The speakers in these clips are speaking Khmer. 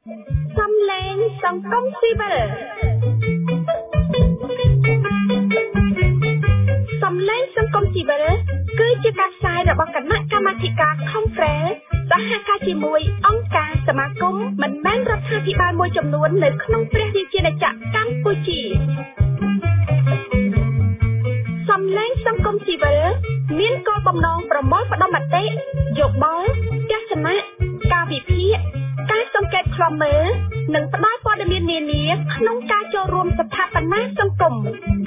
សំឡេងសង្គមស៊ីវិលសំឡេងសង្គមស៊ីវិលគឺជាការផ្សាយរបស់គណៈកម្មាធិការ Conference សហការជាមួយអង្គការសមាគមមិនមែនរដ្ឋាភិបាលមួយចំនួននៅក្នុងព្រះរាជាណាចក្រកម្ពុជាសំឡេងសង្គមស៊ីវិលមានគោលបំណងប្រមូលផ្ដុំមតិយោបល់ទស្សនៈការវិភាគការសង្កេតខ្លំមើលនិងផ្ដល់ព័ត៌មាននានាក្នុងការចូលរួមស្ថាបនាសង្គម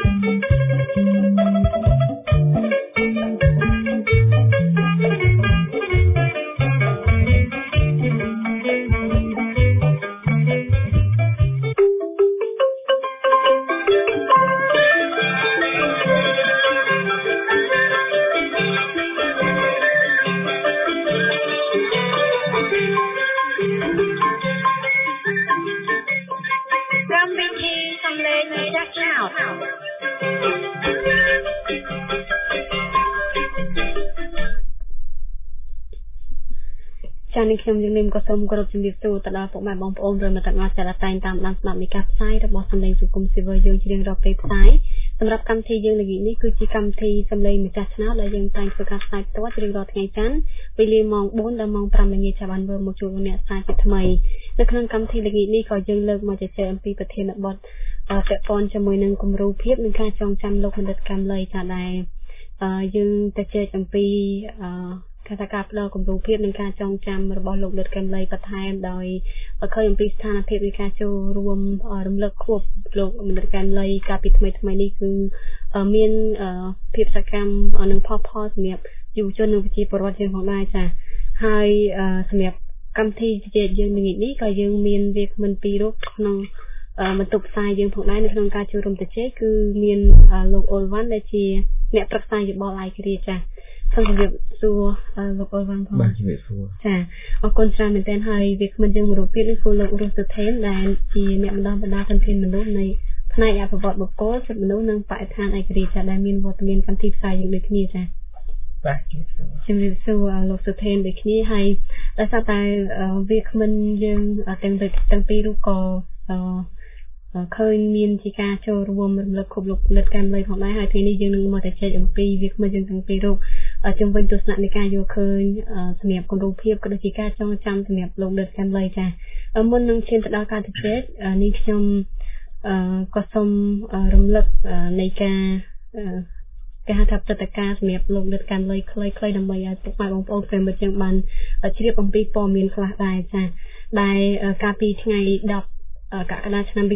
ចា៎ខ្ញុំយើងក៏សូមគោរពជំរាបសួរទៅដល់ពុកម៉ែបងប្អូនប្រិយមិត្តទាំងអស់ដែលតែងតាមដានស្ដាប់នៃការផ្សាយរបស់សម្លេងសង្គមស៊ីវិលយើងជារៀងរាល់ពេលផ្សាយសម្រាប់កម្មវិធីយើងនៅថ្ងៃនេះគឺជាកម្មវិធីសម្លេងម្ចាស់ឆ្នោតដែលយើងតែងធ្វើការផ្សាយផ្ទាល់ជារៀងរាល់ថ្ងៃច័ន្ទវេលាម៉ោង 4 ដល់ម៉ោង 5 ល្ងាចចាំបានមើលមកជួបអ្នកផ្សាយជាថ្មីនៅក្នុងកម្មវិធីថ្ងៃនេះក៏យើងលើកមកជជែកអំពីប្រធានបទពាក់ព័ន្ធជាមួយនឹងគំរូភាពនិងការចងចាំលោកបណ្ឌិតកែមលីចាដែរយើងទៅជជែកអំពីការផ្ដល់គំរូភាពនិងការចងចាំរបស់លោកបណ្ឌិតកែមលីបន្ថែមដោយឃើញអំពីស្ថានភាពនៃការចូលរួមរំលឹកខួបលោកបណ្ឌិតកែមលីកាលពីថ្មីនេះគឺមានភាពសកម្មនិងផលសម្រាប់យុវជននិងប្រជាពលរដ្ឋយើងផងដែរចា៎ហើយសម្រាប់កម្មវិធីជជែកយើងនៅនេះក៏យើងមានវាគ្មិនពីររូបក្នុងបន្ទប់ផ្សាយយើងផងដែរនៅក្នុងការចូលរួមជជែកគឺមានលោកអ៊ុលវ៉ាន់ដែលជាអ្នកប្រឹក្សាយោបល់ឯករាជ្យចា៎សូមជម្រាបសួរលោកអ៊ុលវ៉ាន់ផងបាទជម្រាបសួរចាអរគុណច្រើនមែនទែនហើយវាគ្មិនយើងមួយរូបទៀតនេះគឺលោករស់សុថេនដែលជាអ្នកបណ្ដុះបណ្ដាលធនធានមនុស្សនៃផ្នែកអភិវឌ្ឍបុគ្គលសិទ្ធិមនុស្សនិងបរិស្ថានឯករាជ្យចាដែលមានវត្តមានកម្មវិធីផ្សាយយើងដូចគ្នាចាបាទជំរាបសួរលោកសុថេនដូចគ្នាហើយដោយសារតែវាគ្មិនយើងទាំងពីររូបក៏ឃើញមានជាការចូលរួមរំលឹកខួបលោកបណ្ឌិតកែមលីផងដែរហើយថ្ងៃនេះយើងនឹងមកតែចែកអំពីវាគ្មិនយើងទាំងពីររូបជំវិញទស្សនៈនៃការយល់ឃើញសម្រាប់គំរូភាពក៏ដូចជាការចងចាំសម្រាប់លោកបណ្ឌិតកែមលីចាមុននឹងឈានទៅដល់ការជជែកនេះខ្ញុំក៏សូមរំលឹកនៃការហៅថាព្រឹត្តិការណ៍សម្រាប់លោកបណ្ឌិតកែមលីខ្លីៗដើម្បីឲ្យពុកម៉ែបងប្អូនប្រិយមិត្តយើងបានជ្រាបអំពីព័ត៌មានខ្លះដែរចាដែលកាលពីថ្ងៃ10កក្កដាឆ្នាំ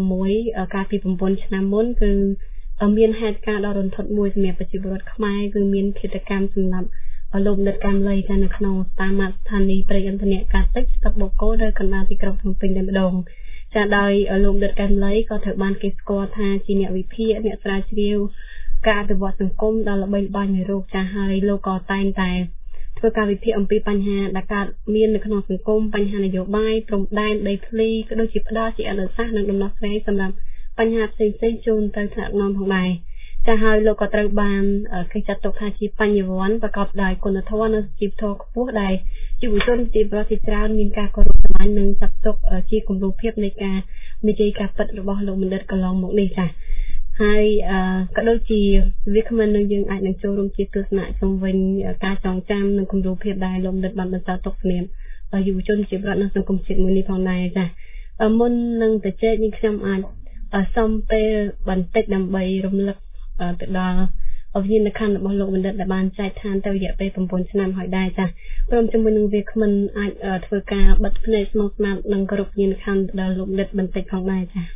2016កាលពី9ឆ្នាំមុនគឺមានហេតុការណ៍ដ៏រន្ធត់មួយសម្រាប់ប្រជាពលរដ្ឋខ្មែរគឺមានឃាតកម្មសម្រាប់លោកបណ្ឌិតកែមលីនៅក្នុងស្ថានីយ៍ប្រៃអន្តរការទឹកស្ទឹងបូកគោនៅកណ្ដាលទីក្រុងភ្នំពេញតែម្ដងចាដោយលោកបណ្ឌិតកែមលីក៏ត្រូវបានគេស្គាល់ថាជាអ្នកវិភាគអ្នកស្រាវជ្រាវការអភិវឌ្ឍសង្គមដ៏ល្បីល្បាញមួយរូបចាហើយលោកក៏តែងតែធ្វើការវិភាគអំពីបញ្ហាដែលកើតមាននៅក្នុងសង្គមបញ្ហានយោបាយព្រំដែនដីធ្លីក៏ដូចជាផ្ដល់ជាអនុសាសន៍និងដំណោះស្រាយសម្រាប់បញ្ហាផ្សេងៗជូនទៅថ្នាក់ដឹកនាំផងដែរចាហើយលោកក៏ត្រូវបានគេចាត់ទុកថាជាបញ្ញវន្តប្រកបដោយគុណធម៌និងជីវធម៌ខ្ពស់ដែលយុវជនជាប្រតិច្រើនមានការគោរពស្រឡាញ់និងចាត់ទុកជាគំរូភាពនៃការនិយាយការពិតរបស់លោកបណ្ឌិតកន្លងមកនេះចាហើយក៏ដូចជាវាគ្មិននឹងយើងអាចនឹងចូលរួមជាទស្សនៈជំវិញការចងចាំនិងគំរូភាពដែលលោកបណ្ឌិតបានបន្តទុកសម្រាប់យុវជនជាប្រវត្តិនិងសង្គមជាតិមួយនេះផងដែរចាមុននឹងទៅជែកនេះខ្ញុំអាចសុំពេលបន្តិចដើម្បីរំលឹកទៅដល់វិញ្ញាណក្ខន្ធរបស់លោកបណ្ឌិតដែលបានចែកឋានទៅរយៈពេល9ឆ្នាំហើយដែរចាព្រមជាមួយនឹងវាគ្មិនអាចធ្វើការបិទភ្នែកស្មោះស្មាតនិងគោរពវិញ្ញាណក្ខន្ធដល់លោកបណ្ឌិតបន្តិចផងដែរចា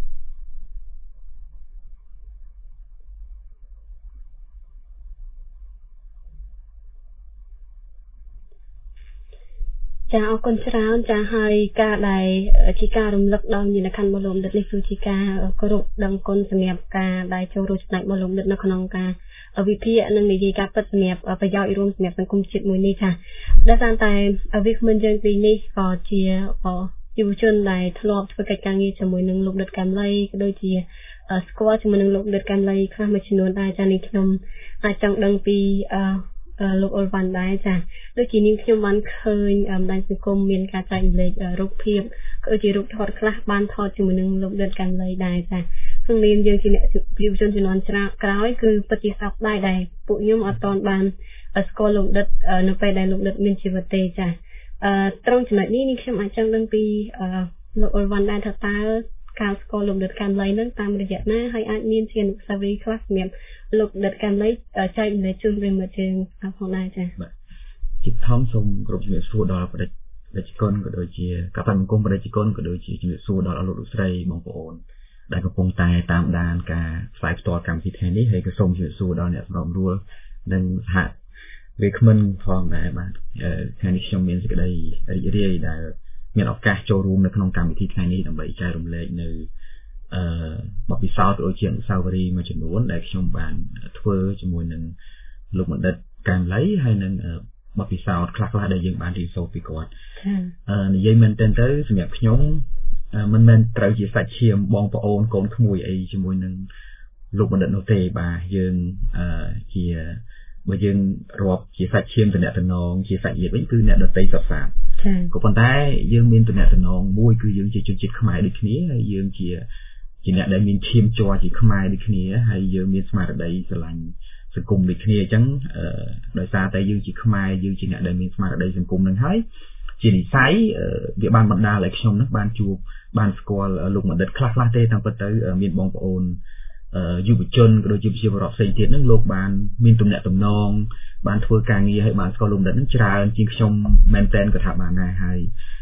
ចាអរគុណច្រើនចាហើយការដែលជាការរំលឹកដល់វិញ្ញាណក្ខន្ធរបស់លោកបណ្ឌិតនេះគឺជាការគោរពដឹងគុណសម្រាប់ការដែលចូលរួមចំណែករបស់លោកបណ្ឌិតនៅក្នុងការវិភាគនិងនិយាយការពិតសម្រាប់ប្រយោជន៍រួមសម្រាប់សង្គមជាតិមួយនេះចាដោយសារតែវាគ្មិនយើងពីនេះក៏ជាយុវជនដែលធ្លាប់ធ្វើកិច្ចការងារជាមួយនឹងលោកបណ្ឌិតកែមលីក៏ដូចជាស្គាល់ជាមួយនឹងលោកបណ្ឌិតកែមលីខ្លះមួយចំនួនដែរចានេះខ្ញុំអាចចង់ដឹងពីលោកអុលវ៉ាន់ដែរចាដូចជានាងខ្ញុំបានឃើញបណ្ដាញសង្គមមានការចែករំលែករូបភាពក៏ជារូបថតខ្លះបានថតជាមួយនឹងលោកដិតកាន់លីដែរចាក្នុងនាមយើងជាអ្នកយុវជនជំនាន់ក្រោយគឺពិតជាសោកស្ដាយដែរពួកខ្ញុំអត់ទាន់បានស្គាល់លោកដិតនៅពេលដែលលោកដិតមានជីវិតទេចាត្រង់ចំណុចនេះនាងខ្ញុំអាចចង់ដឹងពីលោកអុលវ៉ាន់ដែរថាតើការស្គាល់លោកដិតកាន់លីនឹងតាមរយៈណាហើយអាចមានជាអនុស្សាវរីយ៍ខ្លះសម្រាប់លោកដិតកាន់លីចែករំលែកជូនប្រិយមិត្តយើងផងដែរចាបាទជាធំសូមគ្រប់ជំរាបសួរដល់ប្រជាជនក៏ដូចជាកប្បង្គមប្រជាជនក៏ដូចជាជំរាបសួរដល់លោកស្រីបងប្អូនដែលកំពុងតែតាមដានការផ្សាយផ្ទាល់កម្មវិធីថ្ងៃនេះហើយក៏សូមជំរាបសួរដល់អ្នកសម្របសម្រួលនិងសហវាគ្មិនផងដែរបាទថ្ងៃនេះខ្ញុំមានសេចក្តីរីករាយដែលមានឱកាសចូលរួមនៅក្នុងកម្មវិធីថ្ងៃនេះដើម្បីចែករំលែកនៅបទពិសោធន៍ដូចជាអនុស្សាវរីយ៍មួយចំនួនដែលខ្ញុំបានធ្វើជាមួយនឹងលោកបណ្ឌិតកាំលីហើយនឹងបទពិសោធន៍ខ្លះៗដែលយើងបានរៀនសូត្រពីគាត់និយាយមែនទែនទៅសម្រាប់ខ្ញុំមិនមែនត្រូវជាសាច់ឈាមបងប្អូនកូនក្មួយអីជាមួយនឹងលោកបណ្ឌិតនោះទេបាទយើងជាបើយើងរាប់ជាសាច់ឈាមតំណតំណងជាសាច់ញាតិវិញគឺអ្នកដតីសុទ្ធសាធក៏ប៉ុន្តែយើងមានតំណតំណងមួយគឺយើងជាជនជាតិខ្មែរដូចគ្នាហើយយើងជាអ្នកដែលមានឈាមជ័រជាខ្មែរដូចគ្នាហើយយើងមានស្មារតីស្រឡាញ់សង្គមដូចគ្នាអញ្ចឹងដោយសារតែយើងជាខ្មែរយើងជាអ្នកដែលមានស្មារតីសង្គមនឹងហើយជានិស័យវាបានបណ្ដាលឲ្យខ្ញុំនឹងបានជួបបានស្គាល់លោកបណ្ឌិតខ្លះៗទេតាមពិតទៅមានបងប្អូនយុវជនក៏ដូចជាប្រជាពលរដ្ឋផ្សេងទៀតនឹងលោកបានមានទំនាក់ទំនងបានធ្វើការងារឲ្យបានស្គាល់លោកបណ្ឌិតនឹងច្រើនជាងខ្ញុំមែនតែនក៏ថាបានដែរហើយ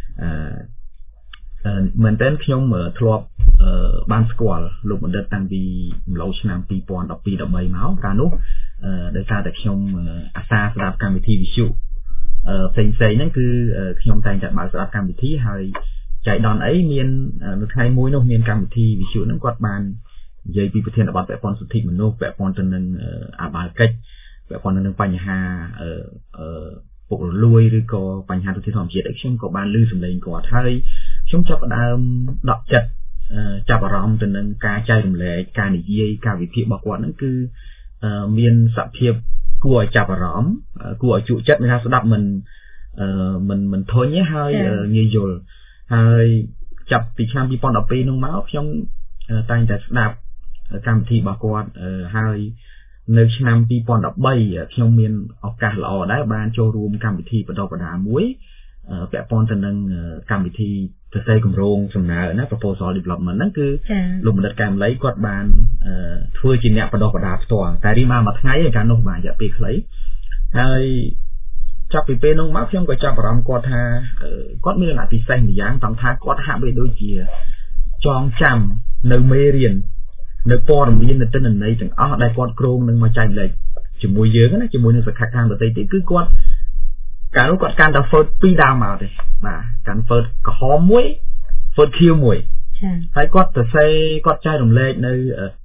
មែនតែនខ្ញុំធ្លាប់បានស្គាល់លោកបណ្ឌិតតាំងពីម្ល៉េះឆ្នាំ2012 13មកកាលនោះដោយសារតែខ្ញុំអាសាស្ដាប់កម្មវិធីវិទ្យុផ្សេងៗហ្នឹងគឺខ្ញុំតែងតែបើកស្ដាប់កម្មវិធីហើយចៃដន្យអីមាននៅថ្ងៃមួយនោះមានកម្មវិធីវិទ្យុហ្នឹងគាត់បាននិយាយពីប្រធានបទពាក់ព័ន្ធសិទ្ធិមនុស្សពាក់ព័ន្ធទៅនឹងអាបាលកិច្ចពាក់ព័ន្ធទៅនឹងបញ្ហាពុករលួយឬក៏បញ្ហាទុតិយធម្មជាតិអីខ្ញុំក៏បានឮសម្លេងគាត់ហើយខ្ញុំចាប់ផ្ដើមដកចិត្តចាប់អារម្មណ៍ទៅនឹងការចែករំលែកការនិយាយការវិភាគរបស់គាត់ហ្នឹងគឺមានសភាពគួរឲ្យចាប់អារម្មណ៍គួរឲ្យជក់ចិត្តមានថាស្ដាប់មិនធុញទេហើយងាយយល់ហើយចាប់ពីឆ្នាំ2012នោះមកខ្ញុំតែងតែស្ដាប់កម្មវិធីរបស់គាត់ហើយនៅឆ្នាំ2013ខ្ញុំមានឱកាសល្អដែរបានចូលរួមកម្មវិធីបដិបដាមួយពាក់ព័ន្ធទៅនឹងកម្មវិធីសរសេរគម្រោងសំណើណា proposal development ហ្នឹងគឺលោកបណ្ឌិតកែមលីគាត់បានធ្វើជាអ្នកបដិបដាផ្ទាល់តែរីមកមួយថ្ងៃឯកាលនោះបានរយៈពេលខ្លីហើយចាប់ពីពេលនោះមកខ្ញុំក៏ចាប់អារម្មណ៍គាត់ថាគាត់មានលក្ខណៈពិសេសម្យ៉ាងតាមថាគាត់ហាក់បីដូចជាចងចាំនៅមេរៀននៅព័ត៌មាននៅទិន្នន័យទាំងអស់ដែលគាត់គ្រោងនឹងមកចែកលេខជាមួយយើងណាជាមួយនឹងសកលខាងដទៃទៀតគឺគាត់កាលនោះគាត់កាន់តែ Ford 2 ដើមមកទេបាទកាន់ Ford ក្រហមមួយ Ford ខៀវមួយចា៎ហើយគាត់សរសេរគាត់ចែករំលែកនៅ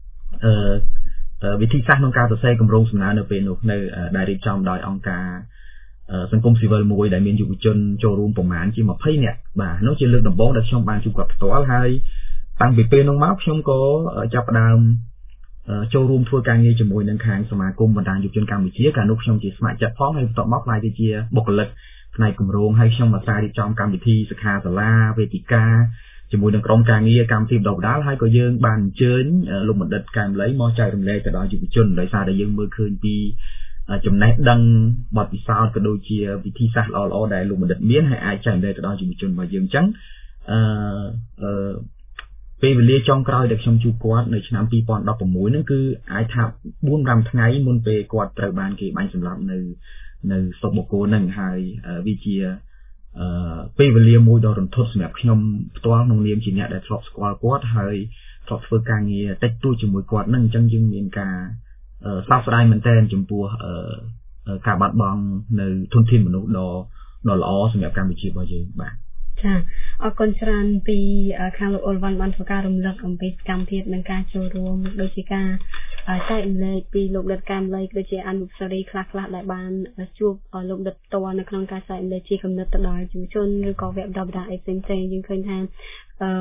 វិធីសាស្ត្រក្នុងការសរសេរគម្រោងសំណើនៅពេលនោះនៅដែលរៀបចំដោយអង្គការសង្គមស៊ីវិលមួយដែលមានយុវជនចូលរួមប្រមាណជា20នាក់បាទនោះជាលើកដំបូងដែលខ្ញុំបានជួបគាត់ផ្ទាល់ហើយតាំងពីពេលនោះមកខ្ញុំក៏ចាប់ផ្ដើមចូលរួមធ្វើការងារជាមួយនឹងខាងសមាគមបណ្ដាញយុវជនកម្ពុជាកាលនោះខ្ញុំជាស្ម័គ្រចិត្តផងហើយបន្ទាប់មកខ្លាយទៅជាបុគ្គលិកផ្នែកគម្រោងហើយខ្ញុំអាសារៀបចំកម្មវិធីសិក្ខាសាលាវេទិកាជាមួយនឹងក្រុមការងារកម្មវិធីបណ្ដុះបណ្ដាលហើយក៏យើងបានអញ្ជើញលោកបណ្ឌិតកែមលីមកចែករំលែកទៅដល់យុវជនដោយសារតែយើងមើលឃើញពីចំណេះដឹងបទពិសោធន៍ក៏ដូចជាវិធីសាស្ត្រល្អៗដែលលោកបណ្ឌិតមានហើយអាចចែករំលែកទៅដល់យុវជនរបស់យើងអញ្ចឹងពេលវេលាចុងក្រោយដែលខ្ញុំជួបគាត់នៅឆ្នាំ2016ហ្នឹងគឺអាចថា 4-5 ថ្ងៃមុនពេលគាត់ត្រូវបានគេបាញ់សម្លាប់នៅស្រុកបូកគោហ្នឹងហើយវាជាពេលវេលាមួយដ៏រន្ធត់សម្រាប់ខ្ញុំផ្ទាល់ក្នុងនាមជាអ្នកដែលធ្លាប់ស្គាល់គាត់ហើយធ្លាប់ធ្វើការងារតិចតួចជាមួយគាត់ហ្នឹងអញ្ចឹងយើងមានការសោកស្ដាយមែនទែនចំពោះការបាត់បង់នៅធនធានមនុស្សដ៏ល្អសម្រាប់កម្ពុជារបស់យើងបាទចាអរគុណច្រើនពីខាងលោកអុលវ៉ាន់បានធ្វើការរំលឹកអំពីសកម្មភាពនិងការចូលរួមដូចជាការចែករំលែកពីលោកដិតកែមលីដូចជាអនុស្សាវរីយ៍ខ្លះៗដែលបានជួបលោកដិតផ្ទាល់នៅក្នុងការចែករំលែកជាគំនិតទៅដល់យុវជនឬក៏វគ្គបណ្ដុះបណ្ដាលអីផ្សេងៗយើងឃើញថា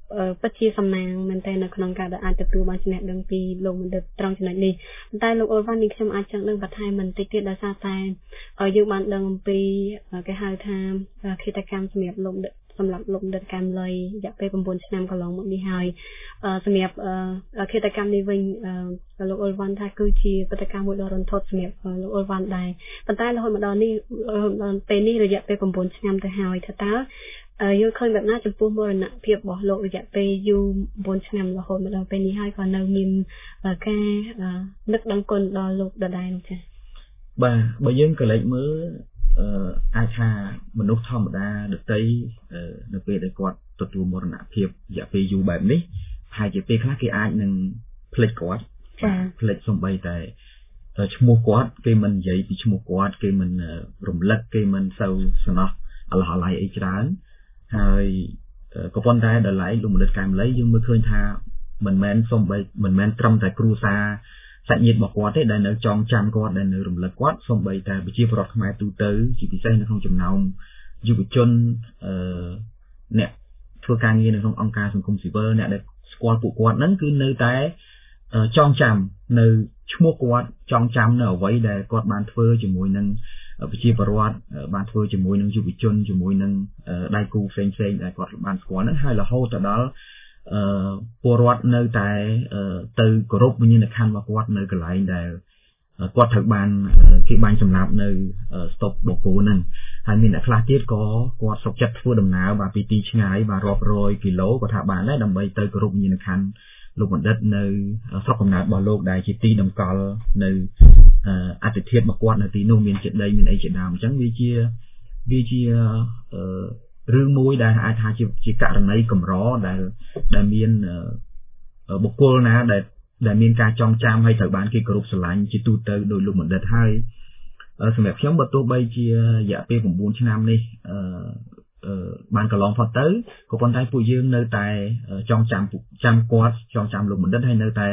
bất chi sầm nàng mình tên là con cả đã ai tập tu ban chừng đường pi lồng mình được trong chừng này tai lục ôn văn đi trong ai chẳng đường bát hai mình tiết tiết đã xa tai ở dương ban đường pi cái hai tham khi ta cam sầm nhập lồngสำหรับลงเดินการเลยอยากไปบำเพ็ญนำกระลองหมดดีหายสมัยกิจกรรมในวันโลกอวันท่าคือชีกิจกรรมบุตรรนทดสมัยโลกอวันใดปัจจัยเราคนมาดอนนี่เป็นนี่เราอยากไปบำเพ็ญนำแต่หายถ้าตายูเคยแบบน่าจะพูดบริณะเพียบบอกโลกอยากไปยูบนนำเราคนมาดอนเป็นนี่ให้ก่อนเรามีแค่นึกดังคนดอโลกใดๆนะจ๊ะบ่ยังก็เลยมืออาชามนุษย์ธรรมดาเด็กไต้ในปีได้กอดตัวมรณะเพียบอย่าไปอยู่แบบนี้หายจะไปคลากี่อาหนึ่งผลิตกอดผลิตสมบัติแต่ชั่วโมงกอดกี่มันใหญ่ปีชั่วโมงกอดกี่มันรวมเล็กกี่มันเศร้าสนออะไรอีกร้านหายก็ปนได้เดินไหลลงมาเดินการไหลยังไม่เคยท่าเหมือนแมนสมบัติเหมือนแมนตรำแต่ครูซาสัญญาบอกว่าได้ในจองจำก็ได้ในรวมเล็กวัดสมบัติแต่ไปเชี่ยวรถขมายตูเตอร์จีพีเซ่ในห้องจำนำอยู่จนเนี่ยทัวร์การเงินในห้ององค์การสังคมสิเบอร์เนี่ยได้สควอตปุกวัดนั้นคือในแต่จองจำในชั่วโมงวัดจองจำเนี่ยไว้ได้กอดบานเฟอร์จมูกนึงไปเชี่ยวรถบานเฟอร์จมูกนึงอยู่จนจมูกนึงได้กูเซ็งได้กอดบานสควอตนั้นให้เราโฮแต่ดอลปวดในแต่ตือกรุบมันยังในขั้นว่าปวดในกระไรแต่ปวดถึงบานที่บานสำนับในสต็อกบอกกูนั่นให้มีแต่คลาสติสก็ปวดสกจัดทั่วดำน้ำบาปีตีช่างบารอบโรยกิโลก็ถ้าบานได้ดำใบตือกรุบมันยังในขั้นลูกบอลเด็ดในสกกำนัดบอลโลกได้จิตตีดำกอลในอาทิตย์เทียบมาปวดในตีนุ่มมีเจ็ดใดมีไอเจ็ดดำจังวิเชียเรื่องมวยได้อาชาจิกะในกลุ่มร้อได้มีนบุคคลนะได้มีการจองจำให้ถอยบ้านกี่กรุ๊ปสลายจิตตูเตอร์โดยลูกเหมือนเดิมให้สมัยช่วงประตูใบเชียอย่าไปผมบูนชนามนี่บ้านกระลองพอเตอร์ก็คนไทยผู้ยืนในแต่จองจำกอดจองจำลูกเหมือนเดิมให้ในแต่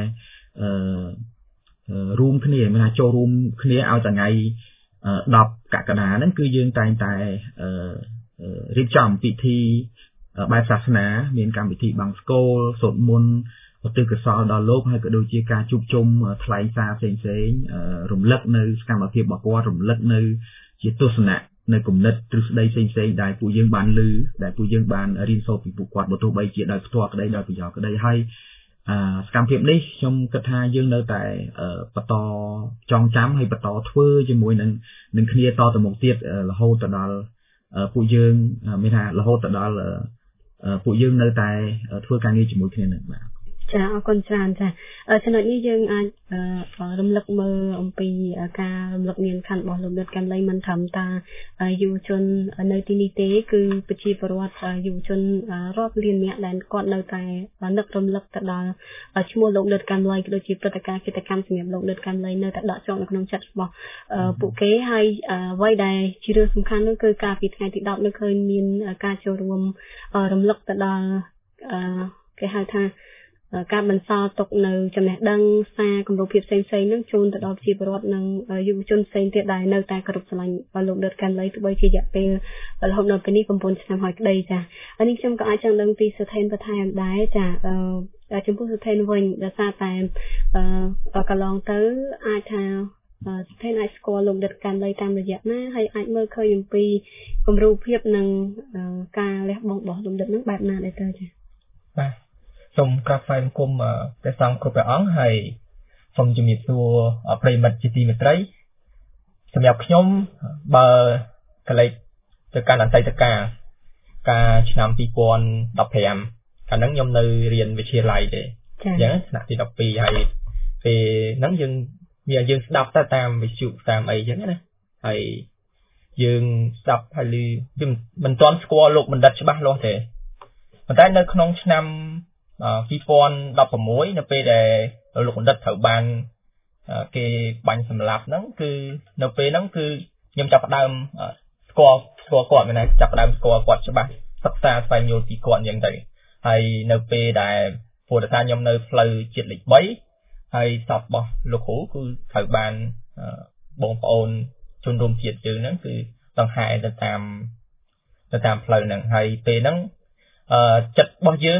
รูมขึ้นเนี่ยมันโจรูมขึ้นเนี่ยเอาแต่ไงดอกกะกระดานั่นคือยืนแต่รีบจำพิธีบายศาสนาเมียนการพิธีบางสโกลสวดมนต์ตื่นกระสอบดอลโลกให้กระดูกการจุบจมทลายซาเซนรวมเล็กในการมาเพียบบอกว่ารวมเล็กในจิตตุสนะในกลุ่มเน็ตตรึกได้เซนได้ผู้ยังบานลือได้ผู้ยังบานรินโซปีปุกวาดบทใบเจียได้ตัวก็ได้ได้ประโยชน์ก็ได้ให้การเพียบนี้ชมกระทายังในแต่ปตอจองจ้ำให้ปตอทั่วจมูกหนึ่งเคลียร์ต่อแต่หมกเตี้ยละโฮตดอลผู้ยืนไม่ได้เราโหดแต่ดอลผู้ยืนในแต่ทั่วการนี้จมูกแค่หนึ่งแบบจะเอาคนจานจ้ะฉะนั้นนี่ยังรำลึกมือองปีการรำลึกเนียนขันบอกรำลึกกันเลยมันทำตาอยู่จนในที่นี้เต้คือปัจจุบันวัดอยู่จนรอบเรียนเนี่ยแลนก่อนในแต่นึกรำลึกแต่ดอชั่วโมงลงเดินกันเลยโดยจีบประการกิจกรรมสมัยลงเดินกันเลยในแต่ดอจงในขนมจัดบอกปุกเก๋ให้ไว้ได้ชื่อสำคัญนั่นคือการปิดไงติดดอกนั่นเคยมีการโจรวมรำลึกแต่ดแกให้ท่าการบรรซาตกในจำแนกดังซากำลังเพียบเซนเซนนั่งชนแต่ดอกจีบรอดนั่งอยู่จนเซนเตียดได้ในแต่กระดูกสลายบอลลูนเดินกันเลยตัวใบจีจะเป็นเราหอบนอนเป็นนี่ปมปนจะทำหอยได้จ้ะอันนี้จำก็อาจจะดังตีสะเทนประทายได้จ้ะจำพูดสะเทนวันจะซาแต่กระลองเต๋ออาจจะสะเทนไอสกอร์ลงเดินกันเลยตามระยะหน้าให้ไอเมื่อเคยยังปีกำลังเพียบนั่งการเล็บบองลงเดินนั่งแบบนั้นได้เต๋อจ้ะส่งกาแฟกุมไปสั่งครบไปอ้างให้ส่งจะมีตัวปริมาณจิตมิตรสำหรับขยมเบอร์อะไรจากการอันใจจากการชนะปีกวนดับแผมการนั่งยมในเรียนวิทยาลัยเลยอย่างนั้นที่ดับปีให้ไปนั่งยังดับตามวิจุตามไอ้อย่างนั้นนะไอ้ยังดับให้ลืมมันตอนสกอร์ลูกมันดัดใช่ปะรอเถอะมันได้ในขนมชนะปีฟอนดับผมมวยในปีแต่ลูกดัดเถาบานเกี่ยบันสำหรับนั้นคือในปีนั้นคือยังจับดามสกอร์ก่อนไปนะจับดามสกอร์ก่อนใช่ปะสักษาไปโยตีก่อนอย่างไรให้ในปีแต่โฟร์ตายังในเพลย์จิตลิบใบให้สับบ่ลูกหูคือเถาบานบงปอนจนรวมเจียดจืดนั้นคือต้องหายจะตามเพลย์นั้นให้ปีนั้นจัดบ่ยืน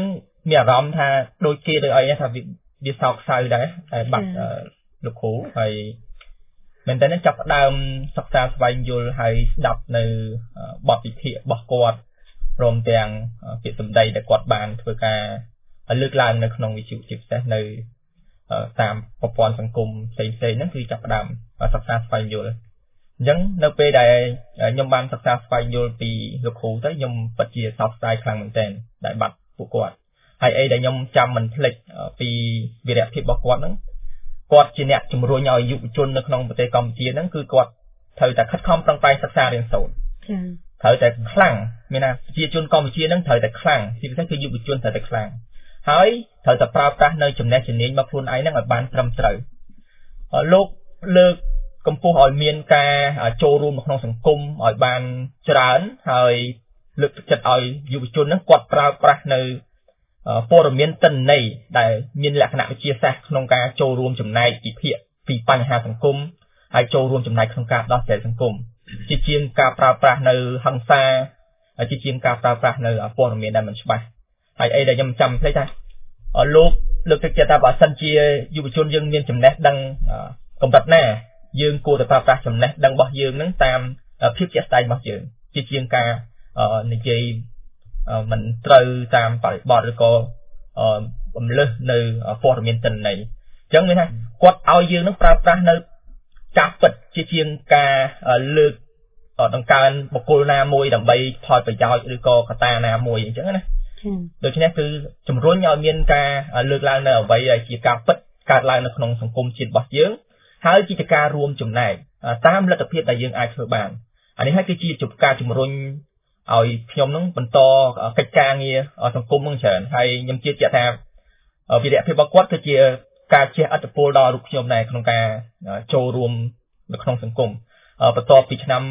មានអារម្មណ៍ថាដូចគេដូចអីថាវាសោកសៅដែរតែបាត់លោកគ្រូហើយមែនតើចាប់ផ្ដើមសិក្សាស្វែងយល់ហើយស្ដាប់នៅបទវិភាគរបស់គាត់ព្រមទាំងពាក្យសម្ដីដែលគាត់បានធ្វើការលើកឡើងនៅក្នុងវិទ្យុជាពិសេសនៅតាមប្រព័ន្ធសង្គមផ្សេងៗហ្នឹងគឺចាប់ផ្ដើមសិក្សាស្វែងយល់អញ្ចឹងនៅពេលដែលខ្ញុំបានសិក្សាស្វែងយល់ពីលោកគ្រូទៅខ្ញុំពិតជាសោកស្ដាយខ្លាំងមែនទែនដែលបាត់ពួកគាត់ហើយអីដែលខ្ញុំចាំមិនភ្លេចពីវីរភាពរបស់គាត់ហ្នឹងគាត់ជាអ្នកជំរុញឲ្យយុវជននៅក្នុងប្រទេសកម្ពុជាហ្នឹងគឺគាត់ត្រូវតែខិតខំប្រឹងប្រែងសិក្សារៀនសូត្រចា៎ត្រូវតែខ្លាំងមានថាប្រជាជនកម្ពុជាហ្នឹងត្រូវតែខ្លាំងជាពិសេសគឺយុវជនត្រូវតែខ្លាំងហើយត្រូវតែប្រើប្រាស់នៅចំណេះជំនាញរបស់ខ្លួនឯងហ្នឹងឲ្យបានត្រឹមត្រូវលោកលើកកម្ពស់ឲ្យមានការចូលរួមក្នុងសង្គមឲ្យបានច្រើនហើយលើកទឹកចិត្តឲ្យយុវជនហ្នឹងគាត់ប្រើប្រាស់នៅព័ត៌មានទិន្នន័យដែលមានលក្ខណៈវិទ្យាសាស្ត្រក្នុងការចូលរួមចំណែកវិភាគពីបញ្ហាសង្គមហើយចូលរួមចំណែកក្នុងការដោះស្រាយសង្គមជាជាងការប្រើប្រាស់នៅហិង្សាជាជាងការប្រើប្រាស់នៅព័ត៌មានដែលមិនច្បាស់ហើយអីដែលខ្ញុំចាំភ្លេចថាលោកលើកទឹកចិត្តថាបើសិនជាយុវជនយើងមានចំណេះដឹងកម្រិតណាយើងគួរតែប្រើប្រាស់ចំណេះដឹងរបស់យើងនឹងតាមភាពជាក់ស្ដែងរបស់យើងជាជាងការនិយាយមិនត្រូវតាមបរិបទឬក៏បំលើសនៅព័ត៌មានទិន្នន័យអញ្ចឹងមានថាគាត់ឲ្យយើងនឹងប្រើប្រាស់នៅការពិតជាជាងការលើកដង្កើងបុគ្គលណាមួយដើម្បីផលប្រយោជន៍ឬក៏កត្តាណាមួយអញ្ចឹងណាដូច្នេះគឺជំរុញឲ្យមានការលើកឡើងនៅអ្វីដែលជាការពិតកើតឡើងនៅក្នុងសង្គមជាតិរបស់យើងហើយជាការរួមចំណែកតាមលទ្ធភាពដែលយើងអាចធ្វើបានអានេះហើយគឺជាការជំរុញឲ្យខ្ញុំនឹងបន្តកិច្ចការងារសង្គមនឹងច្រើនហើយខ្ញុំជឿជាក់ថាវីរភាពរបស់គាត់គឺជាការជះឥទ្ធិពលដល់រូបខ្ញុំដែរក្នុងការចូលរួមនៅក្នុងសង្គមបន្ទាប់ពីឆ្នាំ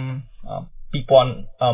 2016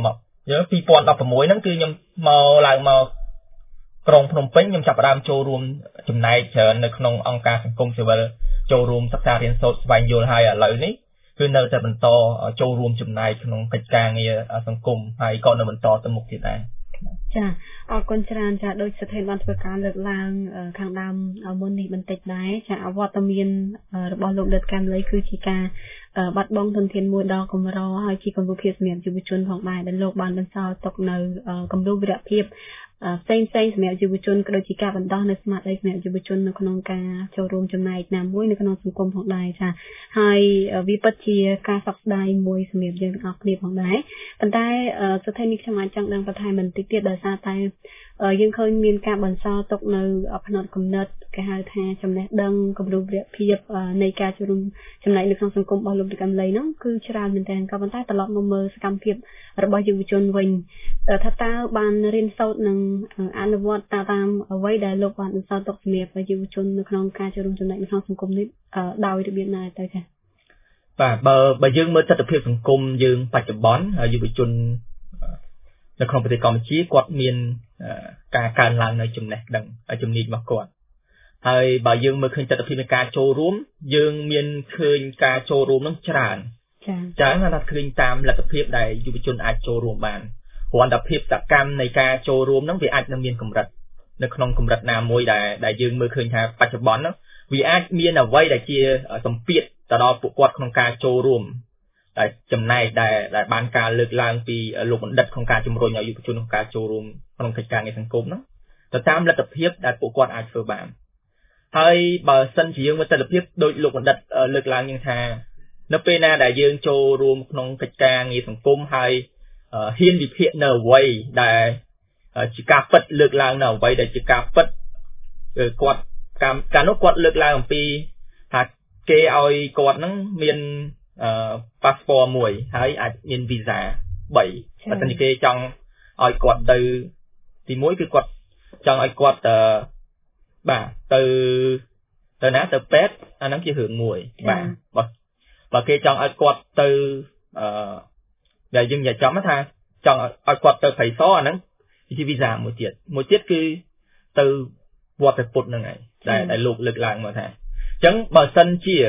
ហ្នឹងគឺខ្ញុំមកឡើងមកក្រុងភ្នំពេញខ្ញុំចាប់ផ្ដើមចូលរួមចំណែកច្រើននៅក្នុងអង្គការសង្គមស៊ីវិលចូលរួមសិក្សារៀនសូត្រស្វែងយល់ហើយឥឡូវនេះគឺនៅតែបន្តចូលរួមចំណែកក្នុងកិច្ចការងារសង្គមហើយក៏នៅបន្តទៅមុខទៀតដែរចាអរគុណច្រើនចាដោយស្ថិតបានធ្វើការលើកឡើងខាងដើមមុននេះបន្តិចដែរចាអវត្តមានរបស់លោកដិតកាំលីគឺជាការបាត់បង់ធនធានមួយដ៏កម្រហើយជាគំរូភាពសម្រាប់យុវជនផងដែរដែលលោកបានបន្សល់ទុកនៅគំរូវីរភាពផ្សេងៗសម្រាប់យុវជនក៏ដូចជាការបណ្ដោះនៅស្មារតីសម្រាប់យុវជននៅក្នុងការចូលរួមចំណែកណាមួយនៅក្នុងសង្គមផងដែរចាហើយវាពិតជាការសោកស្ដាយមួយសម្រាប់យើងទាំងអស់គ្នាផងដែរប៉ុន្តែស្ថិតនេះខ្ញុំអាចចង់ដឹងបន្ថែមបន្តិចទៀតដោយសារតែយើងឃើញមានការបន្សល់ទុកនៅផ្នត់គំនិតគេហៅថាចំណេះដឹងគំរូវីរភាពនៃការចូលរួមចំណែកនៅក្នុងសង្គមរបស់លោកកាំលីនោះគឺច្រើនមែនទែនក៏ប៉ុន្តែត្រឡប់មកមើលសកម្មភាពរបស់យុវជនវិញថាតើបានរៀនសូត្រនឹងអនុវត្តតាមអ្វីដែលលោកបានបន្សល់ទុកសម្រាប់យុវជននៅក្នុងការចូលរួមចំណែកនៅក្នុងសង្គមនេះដោយរបៀបណាទៅចា៎បាទបើយើងមើលទស្សនវិជ្ជាសង្គមយើងបច្ចុប្បន្នយុវជននៅក្នុងប្រទេសកម្ពុជាគាត់មានការកើនឡើងនៅចំណេះដឹងជំនាញរបស់គាត់ហើយបើយើងមើលឃើញទស្សនវិជ្ជានៃការចូលរួមយើងមានឃើញការចូលរួមនឹងច្រើនចា៎ថាឃើញតាមលទ្ធភាពដែលយុវជនអាចចូលរួមបានគ្រាន់តែភាពសកម្មនៃការចូលរួមហ្នឹងវាអាចនឹងមានកម្រិតនៅក្នុងកម្រិតណាមួយដែលយើងមើលឃើញថាបច្ចុប្បន្នហ្នឹងវាអាចមានអ្វីដែលជាសម្ពាធទៅដល់ពួកគាត់ក្នុងការចូលរួមតែចំណែកដែលបានការលើកឡើងពីលោកបណ្ឌិតក្នុងការជំរុញឲ្យយុវជនក្នុងការចូលរួមក្នុងកិច្ចការងារសង្គមហ្នឹងទៅតាមលទ្ធភាពដែលពួកគាត់អាចធ្វើបានហើយបើសិនជាយើងមើលទស្សនវិជ្ជាដោយលោកបណ្ឌិតលើកឡើងយ៉ាងថានៅពេលណាដែលយើងចូលរួមក្នុងកិច្ចការងារសង្គមហើយហ៊ានវិភាគនៅអ្វីដែលជាការពិតលើកឡើងនៅអ្វីដែលជាការពិតគាត់កាលនោះគាត់លើកឡើងអំពីថាគេឲ្យគាត់នឹងមានប៉ាសពតមួយហើយអាចមានវីសា3បើមិនគេចង់ឲ្យគាត់ទៅទី1គឺគាត់ចង់ឲ្យគាត់បាទទៅណាទៅពេទ្យអាហ្នឹងជារឿងមួយបាទបើគេចង់ឲ្យគាត់ទៅដែលយើងនិយាយចំថាចង់ឲ្យគាត់ទៅប្រៃសអាហ្នឹងជាវីសាមួយទៀតគឺទៅវត្តពុទ្ធហ្នឹងឯងដែលលោកលើកឡើងមកថាអញ្ចឹងបើសិនជា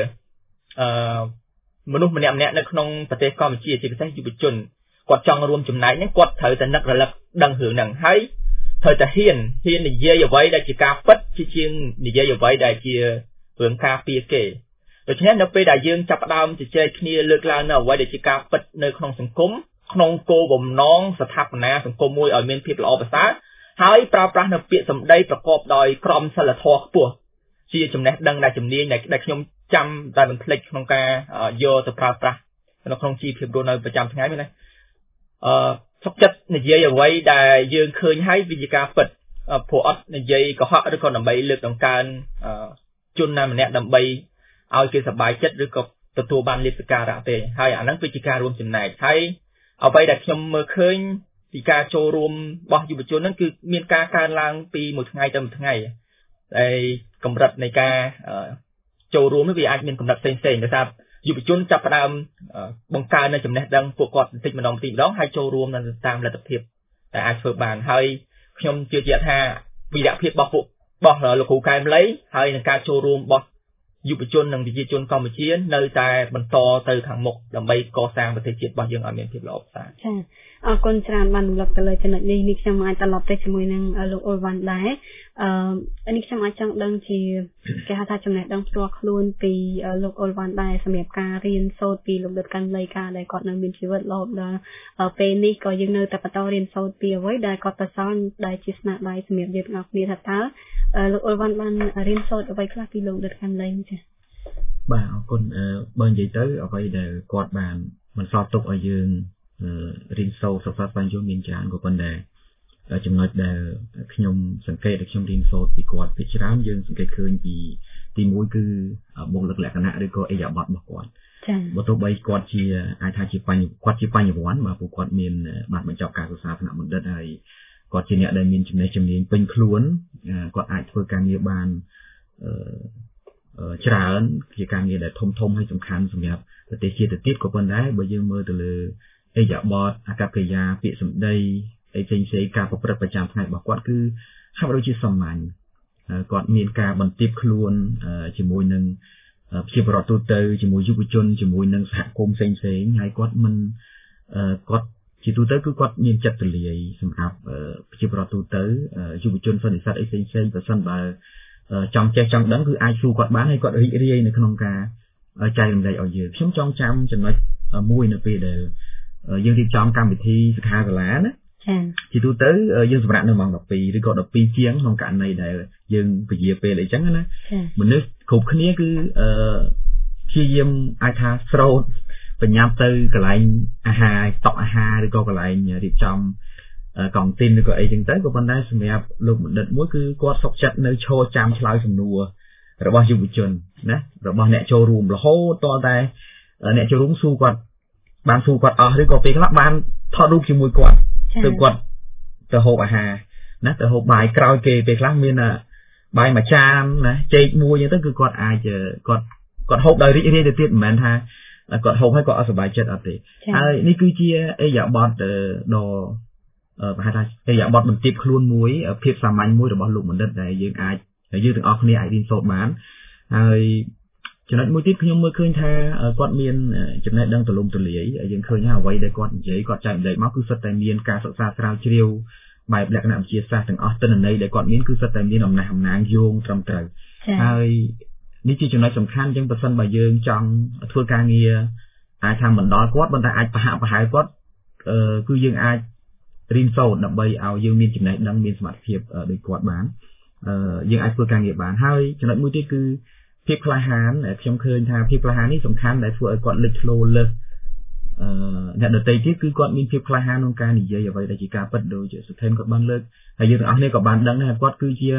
មនុស្សម្នាក់នៅក្នុងប្រទេសកម្ពុជាជាពិសេសយុវជនគាត់ចង់រួមចំណែកហ្នឹងគាត់ត្រូវតែនឹករលឹកដឹងរឿងហ្នឹងហើយ thời ta hiền niệm dây ở vậy đại chỉ ca phất chỉ chiên niệm dây ở vậy đại chỉ vườn ca pia kề rồi thế nó bây đại dương chập đam chỉ chơi kia lược lao nào vậy đại chỉ ca phất nơi không sừng cúng không cô bồng nónสถาปนาสงคมมวยở miền phía lọภาษาហើយប្រើប្រាស់នៅពាក្យសម្ដីប្រកបដោយក្រមសីលធម៌ខ្ពស់ជាចំណេះដឹងដែលជំនាញដែលខ្ញុំចាំតែមិនភ្លេចក្នុងការយកទៅប្រើប្រាស់នៅក្នុងជីវភាពរស់នៅប្រចាំថ្ងៃនេះណាសុខចិត្តនិយាយអ្វីដែលយើងឃើញហើយវិជាការពិតព្រោះអត់និយាយកុហកឬក៏ដើម្បីលើកតម្កើងជនណាម្នាក់ដើម្បីឲ្យគេសប្បាយចិត្តឬក៏ទទួលបានលទ្ធិការៈទេហើយអាហ្នឹងវិជាការរួមចំណែកហើយអ្វីដែលខ្ញុំមើលឃើញពីការចូលរួមរបស់យុវជនហ្នឹងគឺមានការកើនឡើងពីមួយថ្ងៃទៅមួយថ្ងៃហើយកម្រិតនៃការចូលរួមនេះវាអាចមានកម្រិតផ្សេងៗដោយសារយុវជនចាប់ផ្ដើមបង្កើននៅចំណេះដឹងពួកគាត់បន្តិចម្ដងហើយចូលរួមនៅតាមលទ្ធភាពដែលអាចធ្វើបានហើយខ្ញុំជឿជាក់ថាវីរភាពរបស់លោកគ្រូកែមលីហើយនឹងការចូលរួមរបស់យុវជននិងប្រជាជនកម្ពុជានៅតែបន្តទៅខាងមុខដើម្បីកសាងប្រទេសជាតិរបស់យើងឲ្យមានភាពល្អប្រសើរចា៎អរគុណច្រើនបានរំលឹកទៅលើចំណុចនេះខ្ញុំអាចត្រឡប់ទៅជាមួយនឹងលោកអ៊ុលវ៉ាន់ដែរនេះខ្ញុំអាចចង់ដឹងជាគេហៅថាចំណេះដឹងផ្ទាល់ខ្លួនពីលោកអ៊ុលវ៉ាន់ដែរសម្រាប់ការរៀនសូត្រពីលោកដុតកាន់លីការដែលគាត់នៅមានជីវិតរហូតដល់ពេលនេះក៏យើងនៅតែបន្តរៀនសូត្រពីអ្វីដែលគាត់ទៅសល់ដែលជាស្នាដៃសម្រាប់យើងទាំងអស់គ្នាថាតើលោកអ៊ុលវ៉ាន់បានរៀនសូត្រអ្វីខ្លះពីលោកដុតកាន់លីចា៎បាទអរគុណបើនិយាយទៅអ្វីដែលគាត់បានបន្សល់ទុកឲ្យយើងរៀនសូត្រសិក្សាស្វែងយល់មានច្រើនក៏ប៉ុន្តែចំណុចដែលខ្ញុំសង្កេតដែលខ្ញុំរៀនសូត្រពីគាត់ពីច្រើនយើងសង្កេតឃើញពីទី1គឺបុគ្គលិកលក្ខណៈឬក៏អិយាប័តរបស់គាត់ចា៎បើទោះបីគាត់ជាអាចថាជាគាត់ជាបញ្ញវន្តបាទពួកគាត់មានបានបញ្ចប់ការសិក្សាថ្នាក់បណ្ឌិតហើយគាត់ជាអ្នកដែលមានចំណេះជំនាញពេញខ្លួនគាត់អាចធ្វើការងារបានច្រើនជាការងារដែលធំហើយសំខាន់សម្រាប់ប្រទេសជាតិទៅទៀតក៏ប៉ុន្តែបើយើងមើលទៅលើអិយាប័តអាកប្បកិរិយាពាក្យសម្ដីអីផ្សេងៗការប្រព្រឹត្តប្រចាំថ្ងៃរបស់គាត់គឺហាក់ដូចជាសាមញ្ញគាត់មានការបន្ទាបខ្លួនជាមួយនឹងប្រជាពលរដ្ឋទូទៅជាមួយយុវជនជាមួយនឹងសហគមន៍ផ្សេងៗហើយគាត់មិនគាត់ជាទូទៅគឺគាត់មានចិត្តទូលាយសម្រាប់ប្រជាពលរដ្ឋទូទៅយុវជនសន្និសីទអីផ្សេងៗប្រសិនបើចង់ចេះចង់ដឹងគឺអាចសួរគាត់បានហើយគាត់រីករាយនៅក្នុងការចែករំលែកឲ្យយើងខ្ញុំចង់ចាំចំណុចមួយនៅពេលដែលយើងរៀបចំកម្មវិធីសិក្ខាសាលាណាចា៎ជាទូទៅយើងសម្រាប់នៅម៉ោង12ឬក៏12ជាងក្នុងករណីដែលយើងពជាពេលអីចឹងណាមនុស្សគ្រប់គ្នាគឺព្យាយាមអាចថាស្រោតបញ្ញាប់ទៅកន្លែងអាហារតុអាហារឬក៏កន្លែងរៀបចំកង់ទីនឬក៏អីចឹងទៅក៏ប៉ុន្តែសម្រាប់លោកបណ្ឌិតមួយគឺគាត់សុខចិត្តនៅឈរចាំឆ្លើយសំណួររបស់យុវជនណារបស់អ្នកចូលរួមរហូតតតែអ្នកចូលរួមសួរគាត់បានសួរគាត់អស់ឬក៏ពេលខ្លះបានថតរូបជាមួយគាត់ទៅគាត់ទៅហូបអាហារណាទៅហូបបាយក្រោយគេពេលខ្លះមានបាយមួយចានណាចេកមួយចឹងទៅគឺគាត់អាចគាត់ហូបដោយរីករាយទៅទៀតមិនមែនថាគាត់ហូបហើយគាត់អត់សប្បាយចិត្តអត់ទេហើយនេះគឺជាអិយាប័តដ៏ប្រហែលថាអិយាប័តបន្ទាបខ្លួនមួយភាពសាមញ្ញមួយរបស់លោកបណ្ឌិតដែលយើងទាំងអស់គ្នាអាចរៀនសូត្របានហើយចំណុចមួយទៀតខ្ញុំមើលឃើញថាគាត់មានចំណេះដឹងទូលំទូលាយយើងឃើញថាអ្វីដែលគាត់និយាយគាត់ចែករំលែកមកគឺសុទ្ធតែមានការសិក្សាស្រាវជ្រាវបែបលក្ខណៈវិទ្យាសាស្ត្រទាំងអស់ទិន្នន័យដែលគាត់មានគឺសុទ្ធតែមានអំណាចយោងត្រឹមត្រូវហើយនេះជាចំណុចសំខាន់ចឹងបើសិនបើយើងចង់ធ្វើការងារអាចថាមិនដល់គាត់ប៉ុន្តែអាចប្រហាក់ប្រហែលគាត់គឺយើងអាចរៀនសូត្រដើម្បីឲ្យយើងមានចំណេះដឹងមានសមត្ថភាពដូចគាត់បានយើងអាចធ្វើការងារបានហើយចំណុចមួយទៀតគឺភាពក្លាហានខ្ញុំឃើញថាភាពក្លាហាននេះសំខាន់ដែលធ្វើឲ្យគាត់លេចធ្លោលើសអ្នកដទៃទៀតគឺគាត់មានភាពក្លាហានក្នុងការនិយាយអ្វីដែលជាការពិតដូចសុថេនគាត់បានលើកហើយយើងទាំងអស់គ្នាក៏បានដឹងដែរគាត់គឺជា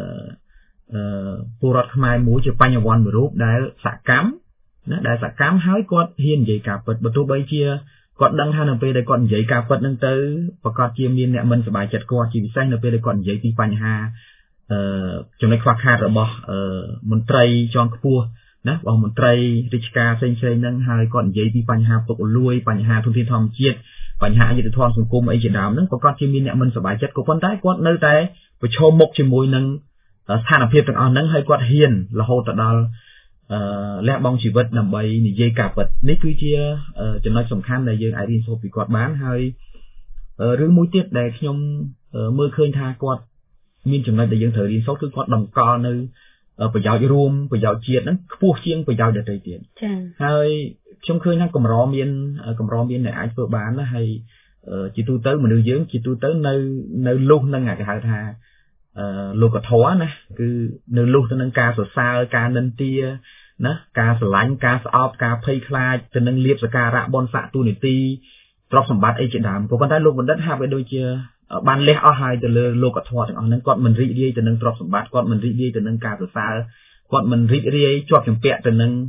ពលរដ្ឋខ្មែរមួយជាបញ្ញវន្តមួយរូបដែលសកម្មណាដែលសកម្មហើយគាត់ហ៊ាននិយាយការពិតបើទោះបីជាគាត់ដឹងថានៅពេលដែលគាត់និយាយការពិតហ្នឹងទៅប្រកាសជាមានអ្នកមិនសប្បាយចិត្តគាត់ជាពិសេសនៅពេលដែលគាត់និយាយពីបញ្ហាចំណុចខ្វះខាតរបស់មន្ត្រីជាន់ខ្ពស់ណារបស់មន្ត្រីរាជការផ្សេងៗហ្នឹងហើយគាត់និយាយពីបញ្ហាពុករលួយបញ្ហាធនធានធម្មជាតិបញ្ហាអយុត្តិធម៌សង្គមអីជាដើមហ្នឹងប្រកាសជាមានអ្នកមិនសប្បាយចិត្តក៏ប៉ុន្តែគាត់នៅតែប្រឈមមុខជាមួយនឹងស្ថានភាពទាំងអស់ហ្នឹងហើយគាត់ហ៊ានរហូតទៅដល់លះបង់ជីវិតដើម្បីនិយាយការពិតនេះគឺជាចំណុចសំខាន់ដែលយើងអាចរៀនសូត្រពីគាត់បានហើយរឿងមួយទៀតដែលខ្ញុំមើលឃើញថាគាត់មានចំណុចដែលយើងត្រូវរៀនសូត្រគឺគាត់តម្កល់នៅប្រយោជន៍រួមប្រយោជន៍ជាតិហ្នឹងខ្ពស់ជាងប្រយោជន៍ដទៃទៀតចា៎ហើយខ្ញុំឃើញថាកម្រមានអ្នកអាចធ្វើបានណាហើយជាទូទៅមនុស្សយើងជាទូទៅនៅលុះនឹងគេហៅថាលោកធម៌ណាគឺនៅលុះទៅនឹងការសរសើរការនិន្ទាណាការស្រឡាញ់ការស្អប់ការភ័យខ្លាចទៅនឹងលៀបសក្ការៈបនស័ក្តិទូនីតិទ្រព្យសម្បត្តិអីជាដើមក៏ប៉ុន្តែលោកបណ្ឌិតហាក់បីដូចជាបានលះអស់ហើយទៅលើលោកធម៌ទាំងអស់ហ្នឹងគាត់មិនរីករាយទៅនឹងទ្រព្យសម្បត្តិគាត់មិនរីករាយទៅនឹងការសរសើរគាត់មិនរីករាយជាប់ជំពាក់ទៅនឹង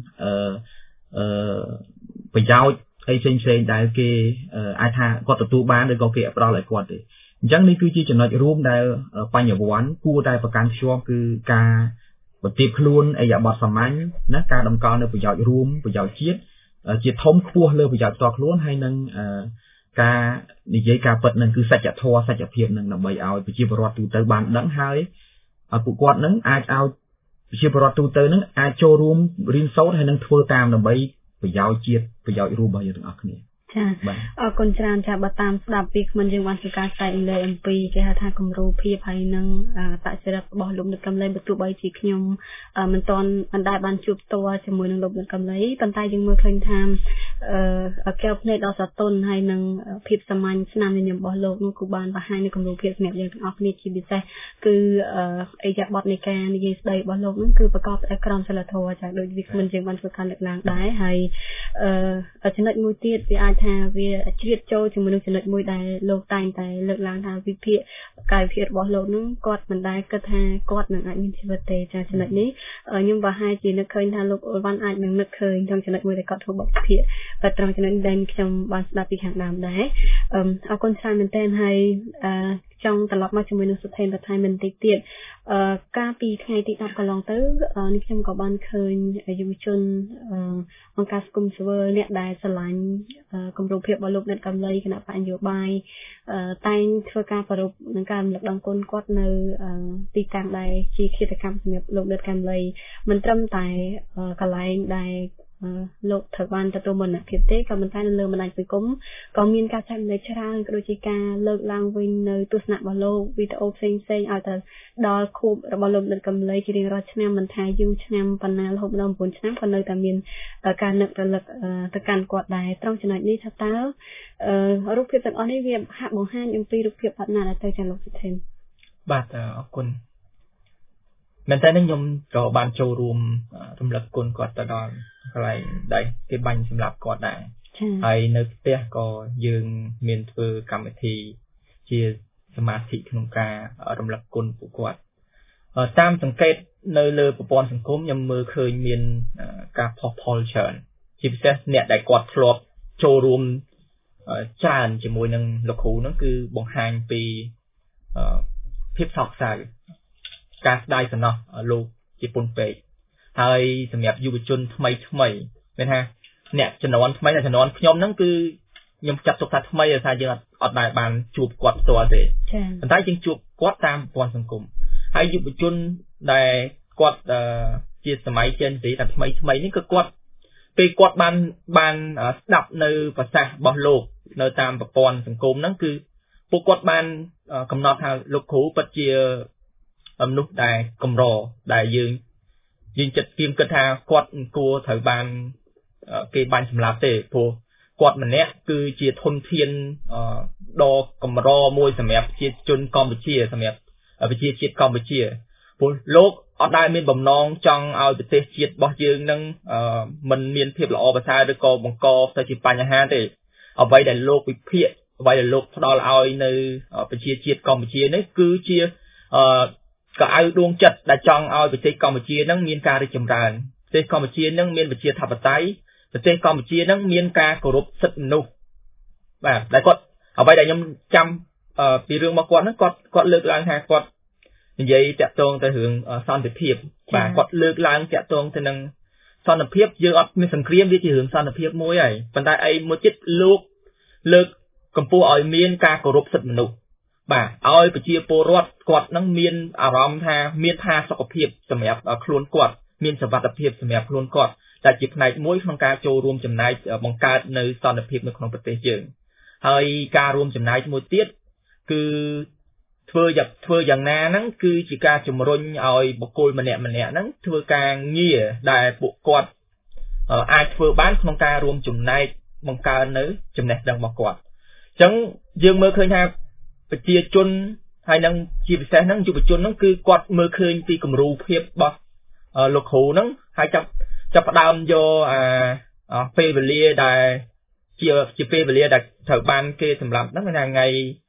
ប្រយោជន៍អីផ្សេងៗដែលគេអាចថាគាត់ទទួលបានឬក៏គេផ្ដល់ឲ្យគាត់ទេអញ្ចឹងនេះគឺជាចំណុចរួមដែលបញ្ញវន្តគួរតែប្រកាន់ខ្ជាប់គឺការបន្ទាបខ្លួនអរិយាប័ត្រសាមញ្ញណាការតម្កល់នៅប្រយោជន៍រួមប្រយោជន៍ជាតិជាធំខ្ពស់លើប្រយោជន៍ផ្ទាល់ខ្លួនហើយនឹងការនិយាយការពិតនឹងគឺសច្ចធម៌សច្ចភាពនឹងដើម្បីឲ្យប្រជាពលរដ្ឋទូទៅបានដឹងហើយឲ្យពួកគាត់នឹងអាចឲ្យប្រជាពលរដ្ឋទូទៅនឹងអាចចូលរួមរៀនសូត្រហើយនឹងធ្វើតាមដើម្បីប្រយោជន៍ជាតិប្រយោជន៍រួមរបស់យើងទាំងអស់គ្នាចាអរគុណច្រើនចាបើតាមស្ដាប់ពីខ្ញុំយើងបានធ្វើការចែកលេខអំពីគេហៅថាគំរូភាពហើយនឹងតចរិតរបស់លោកនិតកំឡីបើទោះបីជាខ្ញុំមិនដែលបានជួបផ្ទាល់ជាមួយនឹងលោកនិតកំឡីប៉ុន្តែយើងមើលឃើញថាកែវភ្នែកដ៏សតុនហើយនឹងភាពសាមញ្ញស្នាមញញឹមរបស់លោកនោះគឺបានបង្ហាញនៅគំរូភាពសម្រាប់យើងទាំងអស់គ្នាជាពិសេសគឺអរិយាប័ត្រនៃការនិយាយស្ដីរបស់លោកនោះគឺប្រកបដោយក្រមសីលធម៌ចាដូចវាមិនយើងបានធ្វើការលើកឡើងដែរហើយចំណុចមួយទៀតវាអាចថាវាជ្រៀតចូលជាមួយនឹងចំណុចមួយដែលលោកតែងតែលើកឡើងថាវិភាគកាយវិភាគរបស់លោកនឹងគាត់មិនដែលគិតថាគាត់នឹងអាចមានជីវិតទេចាចំណុចនេះខ្ញុំប្រហែលជានឹកឃើញថាលោកអ៊ុលវ៉ាន់អាចនឹងនឹកឃើញក្នុងចំណុចមួយដែលគាត់ធ្វើបទវិភាគត្រង់ចំណុចដែលខ្ញុំបានស្ដាប់ពីខាងដើមដែរអរគុណច្រើនមែនទែនហើយចង់ត្រឡប់មកជាមួយនឹងសុថេនបន្ថែមបន្តិចទៀតកាលពីថ្ងៃទី10កន្លងទៅនេះខ្ញុំក៏បានឃើញយុវជនអង្គការសង្គមស៊ីវិលអ្នកដែលស្រឡាញ់គម្រោងភាពរបស់លោកនិតកំឡីគណៈបកនយោបាយតែងធ្វើការប្រពនឹងការរំលឹកដល់គុណគាត់នៅទីតាំងដែលជាឃាតកម្មសម្រាប់លោកនិតកំឡីមិនត្រឹមតែកន្លែងដែលលោកត្រូវបានទទួលមរណភាពទេក៏ប៉ុន្តែនៅលើបណ្ដាញសង្គមក៏មានការចែករំលែកច្រើនក៏ដូចជាការលើកឡើងវិញនៅទស្សនៈរបស់លោកវីដេអូផ្សេងៗឲ្យទៅដល់ខួបរបស់លោកនិតកំឡីជារៀងរាល់ឆ្នាំមិនថាយូរឆ្នាំប៉ុណ្ណារហូតដល់9ឆ្នាំក៏នៅតែមានការនឹករលឹកទៅកាន់គាត់ដែរត្រង់ចំណុចនេះថាតើរូបភាពទាំងអស់នេះវាហាក់បង្ហាញអំពីរូបភាពបាត់ណាស់ទៅចាលោកសិទ្ធិនបាទអរគុណមែនតើខ្ញុំក៏បានចូលរួមរំលឹកគុណគាត់ទៅដល់កន្លែងដែលគេបាញ់សម្រាប់គាត់ដែរហើយនៅផ្ទះក៏យើងមានធ្វើកម្មវិធីជាសមាធិក្នុងការរំលឹកគុណពួកគាត់តាមសង្កេតនៅលើប្រព័ន្ធសង្គមខ្ញុំមើលឃើញមានការផុសផុលច្រើនជាពិសេសអ្នកដែលគាត់ធ្លាប់ចូលរួមច្រើនជាមួយនឹងលោកគ្រូហ្នឹងគឺបង្ហាញពីភាពសោកសៅការស្ដាយសំណោះលោកជាពុនពេកហើយសម្រាប់យុវជនថ្មីមានថាអ្នកជំនាន់ថ្មីអ្នកជំនាន់ខ្ញុំហ្នឹងគឺខ្ញុំចាត់ទុកថាថ្មីដោយសារយើងអត់ដែលបានជួបគាត់ផ្ទាល់ទេប៉ុន្តែយើងជួបគាត់តាមប្រព័ន្ធសង្គមហើយយុវជនដែលគាត់ជាសម័យ Gen Z តែថ្មីនេះគឺគាត់ពេលគាត់បានស្ដាប់នៅប្រសាសន៍របស់លោកនៅតាមប្រព័ន្ធសង្គមហ្នឹងគឺពួកគាត់បានកំណត់ថាលោកគ្រូពិតជាមនុស្សដែលកម្រដែលយើងចិត្តគៀមគិតថាគាត់គួរត្រូវបានគេបាញ់សម្លាប់ទេព្រោះគាត់ម្នាក់គឺជាធនធានដ៏កម្រមួយសម្រាប់ប្រជាជនកម្ពុជាសម្រាប់ប្រជាជាតិកម្ពុជាព្រោះលោកអត់ដែលមានបំណងចង់ឲ្យប្រទេសជាតិរបស់យើងនឹងមិនមានភាពល្អប្រសើរឬក៏បង្កទៅជាបញ្ហាទេអ្វីដែលលោកវិភាគអ្វីដែលលោកផ្ដល់ឲ្យនៅប្រជាជាតិកម្ពុជានេះគឺជាក៏ឲ្យដួងចិត្តដែលចង់ឲ្យប្រទេសកម្ពុជានឹងមានការរីកចម្រើនប្រទេសកម្ពុជានឹងមានប្រជាធិបតេយ្យប្រទេសកម្ពុជានឹងមានការគោរពសិទ្ធិមនុស្សបាទដែលគាត់អ្វីដែលខ្ញុំចាំពីរឿងរបស់គាត់ហ្នឹងគាត់លើកឡើងថាគាត់និយាយតាក់ទងទៅរឿងសន្តិភាពបាទគាត់លើកឡើងតាក់ទងទៅនឹងសន្តិភាពយើងអត់មានសង្គ្រាមវាជារឿងសន្តិភាពមួយហើយប៉ុន្តែអីមួយទៀតលោកលើកកម្ពស់ឲ្យមានការគោរពសិទ្ធិមនុស្សបាទឲ្យប្រជាពលរដ្ឋគាត់នឹងមានអារម្មណ៍ថាមានផាសុកភាពសម្រាប់ខ្លួនគាត់មានសុវត្ថិភាពសម្រាប់ខ្លួនគាត់ដែលជាផ្នែកមួយក្នុងការចូលរួមចំណែកបង្កើតនៅសន្តិភាពនៅក្នុងប្រទេសយើងហើយការរួមចំណាយមួយទៀតគឺធ្វើយ៉ាងណាហ្នឹងគឺជាការជំរុញឲ្យបុគ្គលម្នាក់ៗហ្នឹងធ្វើការងារដែលពួកគាត់អាចធ្វើបានក្នុងការរួមចំណែកបង្កើននៅចំណេះដឹងរបស់គាត់អញ្ចឹងយើងមើលឃើញថាប្រជាជនហើយនឹងជាពិសេសហ្នឹងយុវជនហ្នឹងគឺគាត់មើលឃើញពីគំរូភាពរបស់លោកគ្រូហ្នឹងហើយចាប់ផ្ដើមយកពេលវេលាដែលជាពេលវេលាដែលត្រូវបានគេសម្រាប់ហ្នឹងថ្ងៃ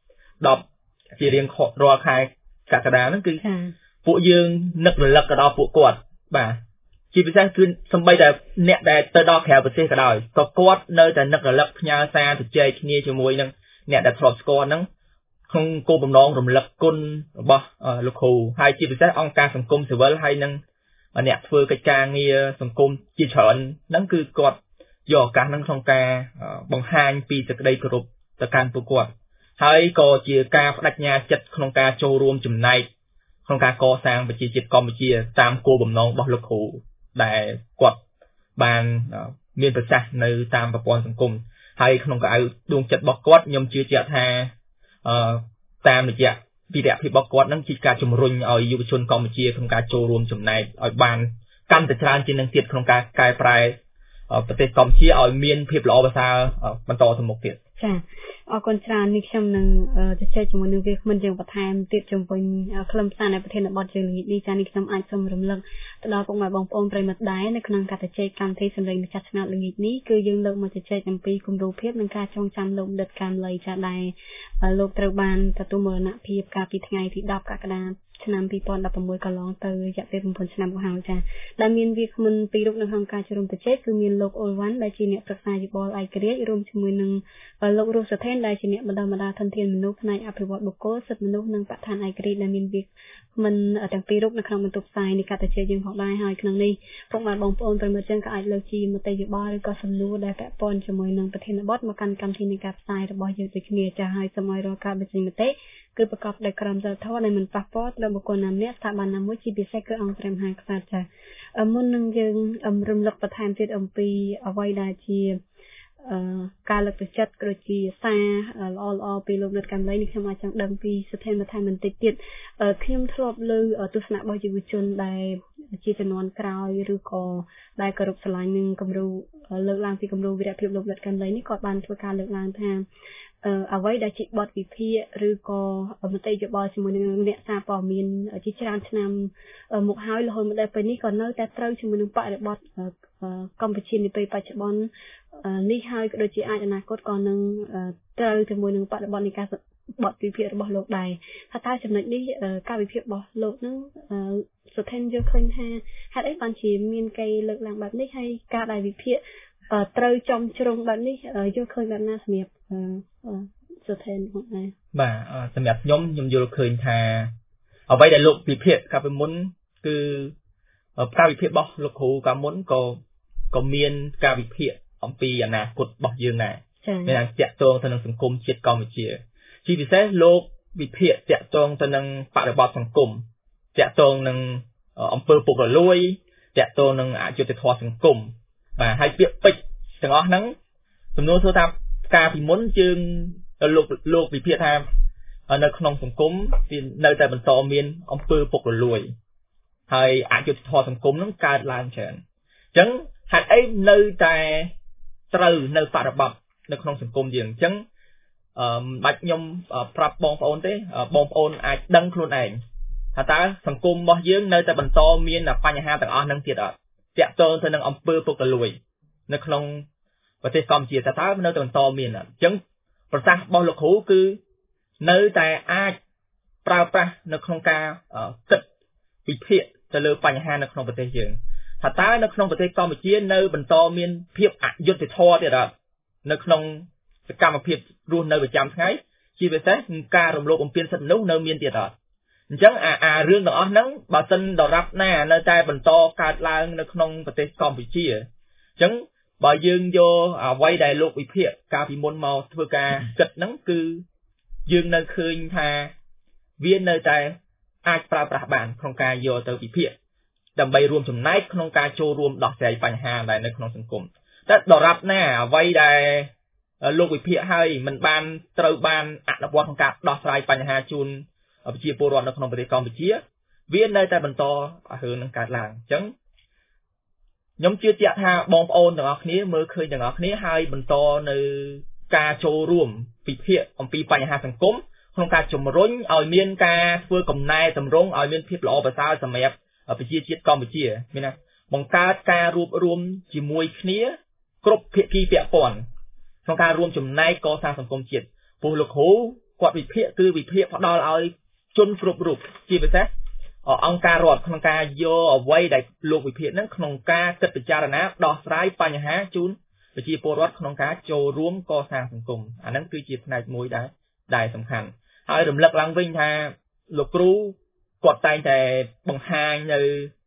10ជារៀងរាល់ខែកក្កដាហ្នឹងគឺពួកយើងនឹករលឹកទៅដល់ពួកគាត់បាទជាពិសេសគឺសំបីតែអ្នកដែលទៅដល់ក្រៅប្រទេសក៏ដោយក៏គាត់នៅតែនឹករលឹកផ្ញើសារទៅចែកគ្នាជាមួយនឹងអ្នកដែលធ្លាប់ស្គាល់ហ្នឹងក្នុងគោលបំណងរំលឹកគុណរបស់លោកគ្រូហើយជាពិសេសអង្គការសង្គមស៊ីវិលហើយនឹងអ្នកធ្វើកិច្ចការងារសង្គមជាច្រើនហ្នឹងគឺគាត់យកឱកាសហ្នឹងក្នុងការបង្ហាញពីសេចក្តីគោរពទៅកាន់ពួកគាត់ហើយក៏ជាការបដិញ្ញាចិត្តក្នុងការចូលរួមចំណែកក្នុងការកសាងប្រជាជាតិកម្ពុជាតាមគោលបំណងរបស់លោកគ្រូដែលគាត់បានមានប្រសាសន៍នៅតាមប្រព័ន្ធសង្គមហើយក្នុងកៅអៅដួងចិត្តរបស់គាត់ខ្ញុំជឿជាក់ថាតាមរយៈវីរភាពរបស់គាត់នឹងជាការជំរុញឲ្យយុវជនកម្ពុជាក្នុងការចូលរួមចំណែកឲ្យបានកាន់តែច្រើនជាងនឹងទៀតក្នុងការកែប្រែប្រទេសកម្ពុជាឲ្យមានភាពល្អប្រសើរបន្តទៅមុខទៀតចាអរគុណច្រើននេះខ្ញុំនឹងជជែកជាមួយនឹងវាគ្មិនយើងបន្ថែមទៀតជំវិញខ្លឹមសារនៃប្រធានបទយើងនេះចានេះខ្ញុំអាចសូមរំលឹកទៅដល់ពុកម៉ែបងប្អូនប្រិយមិត្តដែរនៅក្នុងការជជែកកម្មវិធីសម្លេងម្ចាស់ឆ្នោតល្ងាចនេះគឺយើងលើកមកជជែកអំពីគំរូភាពនិងការចងចាំលោកដិតកាមលីចាដែរលោកត្រូវបានទទួលមរណភាពកាលពីថ្ងៃទី10កក្កដាឆ្នាំ2016កន្លងទៅរយៈពេល9ឆ្នាំមកហើយចាដែលមានវាគ្មិនពីររូបនៅក្នុងការជួបជុំជជែកគឺមានលោកអ៊ុលវ៉ាន់ដែលជាអ្នកប្រឹក្សាយោបល់ឯករាជ្យរួមជាមួយនឹងលោករស់សថេនដែលជាអ្នកបណ្ដុះបណ្ដាលធនធានមនុស្សផ្នែកអភិវឌ្ឍបុគ្គលសិទ្ធិមនុស្សនិងបរិស្ថានឯករាជ្យដែលមានវាគ្មិនទាំងពីររូបនៅក្នុងបន្ទប់ផ្សាយនៃការជជែកយើងផងដែរហើយក្នុងនេះពុកម៉ែបងប្អូនប្រិយមិត្តយើងក៏អាចលើកជាមតិយោបល់ឬក៏សំណួរដែលពាក់ព័ន្ធជាមួយនឹងប្រធានបទមកកាន់កម្មវិធីនៃការផ្សាយរបស់យើងដូចគ្នាចាហើយសូមឲ្យរាល់ការបញ្ចេញមតិគឺប្រកបដោយក្រមសីលធម៌ដែលមិនប៉ះពាល់ដល់បុគ្គលណាម្នាក់ស្ថាប័នណាមួយជាពិសេសគឺអង្គព្រះមហាក្សត្រចាមុននឹងយើងរំលឹកបន្ថែមទៀតអំពីអ្វីដែលជាការលើកទឹកចិត្តក៏ជាសារល្អៗពីលោកដិតកាមលីនេះខ្ញុំអាចចង់ដឹងពីស្ថានភាពបន្តិចទៀតខ្ញុំធ្លាប់លើទស្សនៈរបស់យុវជនដែលជាជំនាន់ក្រោយឬក៏ដែលគោរពស្រឡាញ់នឹងគំរូលើកឡើងពីគំរូវីរភាពលោកដិតកាមលីនេះគាត់បានធ្វើការលើកឡើងថាអ្វីដែលជាបទវិភាគឬក៏មតិយោបល់ជាមួយនឹងអ្នកសារព័ត៌មានជាច្រើនឆ្នាំមកហើយរហូតមកដល់ពេលនេះក៏នៅតែត្រូវជាមួយនឹងបរិបទកម្ពុជានាពេលបច្ចុប្បន្ននេះហើយក៏ដូចជាអាចអនាគតក៏នឹងត្រូវជាមួយនឹងបរិបទនៃការបទវិភាគរបស់លោកដែរថាតើចំណុចនេះការវិភាគរបស់លោកនឹងសុថេនយកឃើញថាហេតុអីបានជាមានគេលើកឡើងបែបនេះហើយការដែលវិភាគត្រូវចំជ្រុងបែបនេះយកឃើញបែបណាសម្រាប់សុថេនផងដែរបាទសម្រាប់ខ្ញុំយល់ឃើញថាអ្វីដែលលោកវិភាគកាលពីមុនគឺការវិភាគរបស់លោកគ្រូកាលមុនក៏មានការវិភាគអំពីអនាគតរបស់យើងដែរមានតែតាក់ទងទៅនឹងសង្គមជាតិកម្ពុជាជាពិសេសលោកវិភាគតាក់ទងទៅនឹងបរិបទសង្គមតាក់ទងនឹងអំពើពុករលួយតាក់ទងនឹងអយុត្តិធម៌សង្គមបាទហើយពាក្យពេចន៍ទាំងអស់ហ្នឹងសំណួរសួរថាការពីមុនយើងលោកវិភាគថានៅក្នុងសង្គមវានៅតែបន្តមានអំពើពុករលួយហើយអយុត្តិធម៌សង្គមហ្នឹងកើតឡើងច្រើនអញ្ចឹងហេតុអីនៅតែត្រូវនៅបរិបទនៅក្នុងសង្គមយើងអញ្ចឹងមិនបាច់ខ្ញុំប្រាប់បងប្អូនទេបងប្អូនអាចដឹងខ្លួនឯងថាតើសង្គមរបស់យើងនៅតែបន្តមានបញ្ហាទាំងអស់ហ្នឹងទៀតអត់តាក់ទងទៅនឹងអំពើពុករលួយនៅក្នុងប្រទេសកម្ពុជាតើនៅតែបន្តមានអត់អញ្ចឹងប្រសាសន៍របស់លោកគ្រូគឺនៅតែអាចប្រើប្រាស់នៅក្នុងការគិតវិភាគទៅលើបញ្ហានៅក្នុងប្រទេសយើងថាតើនៅក្នុងប្រទេសកម្ពុជានៅបន្តមានភាពអយុត្តិធម៌ទៀតអត់នៅក្នុងសកម្មភាពរស់នៅប្រចាំថ្ងៃជាពិសេសការរំលោភបំពានសិទ្ធិមនុស្សនៅមានទៀតអត់អញ្ចឹងអារឿងទាំងអស់ហ្នឹងបើសិនដរាបណានៅតែបន្តកើតឡើងនៅក្នុងប្រទេសកម្ពុជាអញ្ចឹងបើយើងយកអ្វីដែលលោកវិភាគកាលពីមុនមកធ្វើការគិតហ្នឹងគឺយើងនៅឃើញថាវានៅតែអាចប្រើប្រាស់បានក្នុងការយកទៅវិភាគដើម្បីរួមចំណែកក្នុងការចូលរួមដោះស្រាយបញ្ហាដែលនៅក្នុងសង្គមតែដរាបណាអ្វីដែលលោកវិភាគហើយមិនបានត្រូវបានអនុវត្តក្នុងការដោះស្រាយបញ្ហាជូនប្រជាពលរដ្ឋនៅក្នុងប្រទេសកម្ពុជាវានៅតែបន្តរឿងនឹងកើតឡើងអញ្ចឹងខ្ញុំជឿជាក់ថាបងប្អូនទាំងអស់គ្នាមើលឃើញទាំងអស់គ្នាហើយបន្តនៅការចូលរួមពិភាក្សាអំពីបញ្ហាសង្គមក្នុងការជំរុញឲ្យមានការធ្វើកំណែតម្រង់ឲ្យមានភាពល្អប្រសើរសម្រាប់ប្រជាជាតិកម្ពុជាមានណាបង្កើតការរួបរวมជាមួយគ្នាគ្រប់ភាគីពាក់ព័ន្ធក្នុងការរួមចំណែកកសាងសង្គមជាតិព្រោះលោកគ្រូគាត់វិភាគគឺវិភាគផ្ដល់ឲ្យជនគ្រប់រូបជាពិសេសអង្គការរដ្ឋក្នុងការយកអ្វីដែលលោកវិភាគហ្នឹងក្នុងការគិតពិចារណាដោះស្រាយបញ្ហាជូនប្រជាពលរដ្ឋក្នុងការចូលរួមកសាងសង្គមអាហ្នឹងគឺជាផ្នែកមួយដែលសំខាន់ហើយរំលឹកឡើងវិញថាលោកគ្រូគាត់តែងតែបង្ហាញនៅ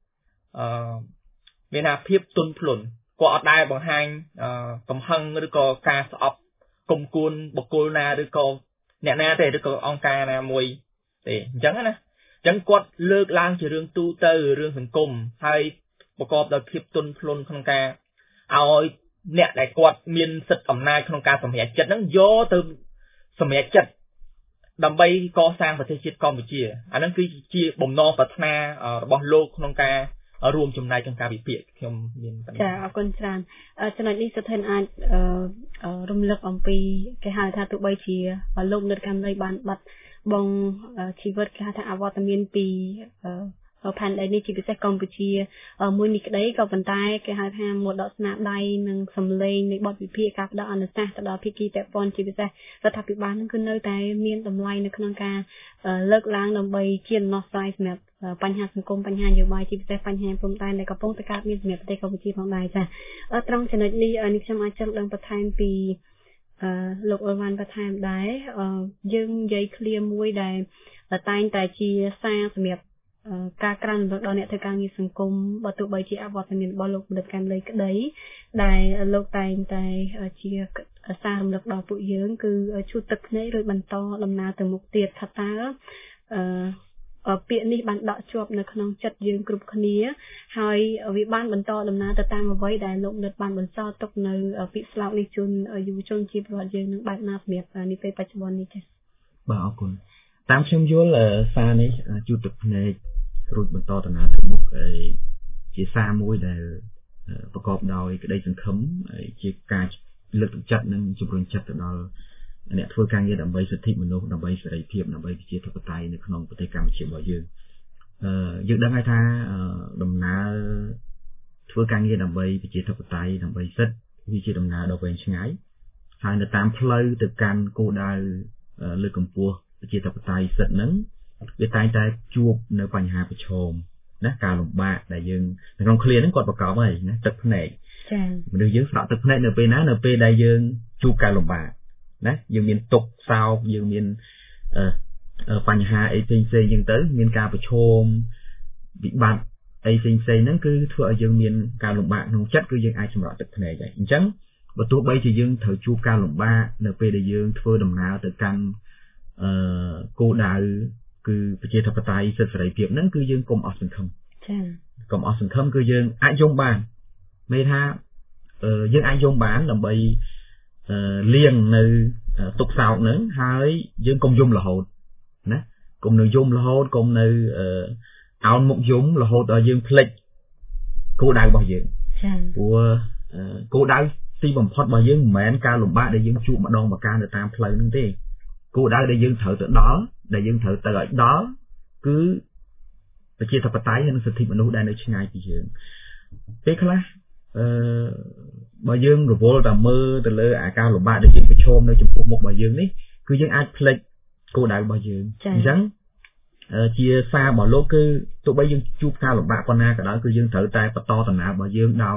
មានថាភាពទន់ភ្លន់គាត់អត់ដែលបង្ហាញកំហឹងឬក៏ការស្អប់គុំគួនបុគ្គលណាឬក៏អ្នកណាទេឬក៏អង្គការណាមួយទេអញ្ចឹងណាអញ្ចឹងគាត់លើកឡើងជារឿងទូទៅរឿងសង្គមហើយប្រកបដោយភាពទន់ភ្លន់ក្នុងការឲ្យអ្នកដែលគាត់មានសិទ្ធិអំណាចក្នុងការសម្រេចចិត្តហ្នឹងយកទៅសម្រេចចិត្តដើម្បីកសាងប្រទេសជាតិកម្ពុជាអាហ្នឹងគឺជាបំណងប្រាថ្នារបស់លោកក្នុងការរួមចំណែកក្នុងការវិភាគខ្ញុំមានចាអរគុណច្រើនចំណុចនេះស្ថិតអាចរំលឹកអំពីគេហៅថាទោះបីជាលោកនៅកម្ពុជាបានបាត់បង់ជីវិតគេហៅថាអវត្តមានពីផែនដីនេះជាពិសេសកម្ពុជាមួយនេះក្តីក៏ប៉ុន្តែគេហៅថាមកដកស្នាដៃនិងសម្លេងនៃបទវិភាគការផ្ដល់អនុសាសន៍ទៅដល់ភាគីពាក់ព័ន្ធជាពិសេសរដ្ឋាភិបាលនឹងគឺនៅតែមានតម្លៃនៅក្នុងការលើកឡើងដើម្បីជាដំណោះស្រាយសម្រាប់បញ្ហាសង្គមបញ្ហានយោបាយជាពិសេសបញ្ហាព្រំដែនដែលកំពុងតែកើតមានសម្រាប់ប្រទេសកម្ពុជាផងដែរចាត្រង់ចំណុចនេះខ្ញុំអាចចង់ដឹងបន្ថែមពីលោកអ៊ុលវ៉ាន់បន្ថែមដែរយើងនិយាយឃ្លាមួយដែលតែងតែជាសារសម្រាប់ការក្រានរំលឹកដល់អ្នកធ្វើការងារសង្គមបើទោះបីជាអវត្តមានរបស់លោកបណ្ឌិតកែមលីក្តីដែលលោកតែងតែជាសាររំលឹកដល់ពួកយើងគឺឈូសទឹកភ្នែករួចបន្តដំណើរទៅមុខទៀតថាតើពាក្យនេះបានដកជាប់នៅក្នុងចិត្តយើងគ្រប់គ្នាហើយវាបានបន្តដំណើរទៅតាមអ្វីដែលលោកបណ្ឌិតបានបន្សល់ទុកនៅពាក្យស្លោកនេះជូនយុវជនជាប្រវត្តិយើងនឹងបែបណាសម្រាប់នាពេលបច្ចុប្បន្ននេះចា៎បាទអរគុណតាមខ្ញុំយល់សារនេះជូតទឹកភ្នែករួចបន្តដំណើរទៅមុខជាសារមួយដែលប្រកបដោយក្តីសង្ឃឹមជាការលើកទឹកចិត្តនិងជំរុញចិត្តទៅដល់អ្នកធ្វើការងារដើម្បីសិទ្ធិមនុស្សដើម្បីសេរីភាពដើម្បីប្រជាធិបតេយ្យនៅក្នុងប្រទេសកម្ពុជារបស់យើងយើងដឹងហើយថាដំណើរធ្វើការងារដើម្បីប្រជាធិបតេយ្យដើម្បីសិទ្ធិវាជាដំណើរដ៏វែងឆ្ងាយហើយនៅតាមផ្លូវទៅកាន់គោលដៅលើកកម្ពស់ប្រជាធិបតេយ្យសិទ្ធិហ្នឹងវាតែងតែជួបនៅបញ្ហាប្រឈមណាការលំបាកដែលយើងនៅក្នុងឃ្លាហ្នឹងគាត់ប្រកបហើយណាទឹកភ្នែកចា៎មនុស្សយើងស្រក់ទឹកភ្នែកនៅពេលណានៅពេលដែលយើងជួបការលំបាកណាយើងមានទុក្ខសោកយើងមានបញ្ហាអីផ្សេងៗចឹងទៅមានការប្រឈមវិបត្តិអីផ្សេងៗហ្នឹងគឺធ្វើឲ្យយើងមានការលំបាកក្នុងចិត្តគឺយើងអាចសម្រក់ទឹកភ្នែកហើយអញ្ចឹងបើទោះបីជាយើងត្រូវជួបការលំបាកនៅពេលដែលយើងធ្វើដំណើរទៅកាន់គោលដៅគឺប្រជាធិបតេយ្យសិទ្ធិសេរីភាពហ្នឹងគឺយើងកុំអស់សង្ឃឹមចា៎កុំអស់សង្ឃឹមគឺយើងអាចយំបានមានថាយើងអាចយំបានដើម្បីលៀងនៅទុកសោកហ្នឹងហើយយើងកុំយំរហូតណាកុំនៅយំរហូតកុំនៅអោនមុខយំរហូតដល់យើងភ្លេចគោលដៅរបស់យើងចា៎ព្រោះគោលដៅទីបំផុតរបស់យើងមិនមែនការលំបាកដែលយើងជួបម្ដងម្កាលនៅតាមផ្លូវហ្នឹងទេគោលដៅដែលយើងត្រូវទៅដល់ដែលយើងត្រូវទៅឲ្យដល់គឺប្រជាធិបតេយ្យនិងសិទ្ធិមនុស្សដែលនៅឆ្ងាយពីយើងពេលខ្លះបើយើងរវល់តែមើលទៅលើអាការលំបាកដែលយើងប្រឈមនៅចំពោះមុខរបស់យើងនេះគឺយើងអាចភ្លេចគោលដៅរបស់យើងអញ្ចឹងជាសាររបស់លោកគឺទោះបីយើងជួបការលំបាកប៉ុណ្ណាក៏ដោយគឺយើងត្រូវតែបន្តដំណើររបស់យើងដោយ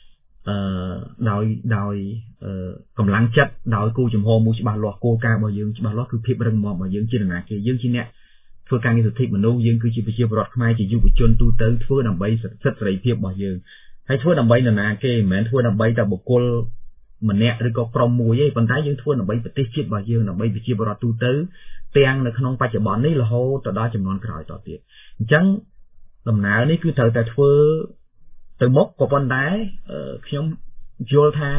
កម្លាំងចិត្តដោយគោលចំហមួយច្បាស់លាស់គោលការណ៍របស់យើងច្បាស់លាស់គឺភាពរឹងមាំរបស់យើងជាដំណើរគេយើងជាអ្នកធ្វើការងារសិទ្ធិមនុស្សយើងគឺជាប្រជាពលរដ្ឋខ្មែរជាយុវជនទូទៅធ្វើដើម្បីសិទ្ធិសេរីភាពរបស់យើងហើយធ្វើដើម្បីនរណាគេមិនមែនធ្វើដើម្បីតែបុគ្គលម្នាក់ឬក៏ក្រុមមួយទេប៉ុន្តែយើងធ្វើដើម្បីប្រទេសជាតិរបស់យើងដើម្បីប្រជាពលរដ្ឋទូទៅទាំងនៅក្នុងបច្ចុប្បន្ននេះរហូតទៅដល់ចំនួនក្រោយតទៀតអញ្ចឹងដំណើរនេះគឺត្រូវតែធ្វើទៅមុខក៏ប៉ុន្តែខ្ញុំយល់ថា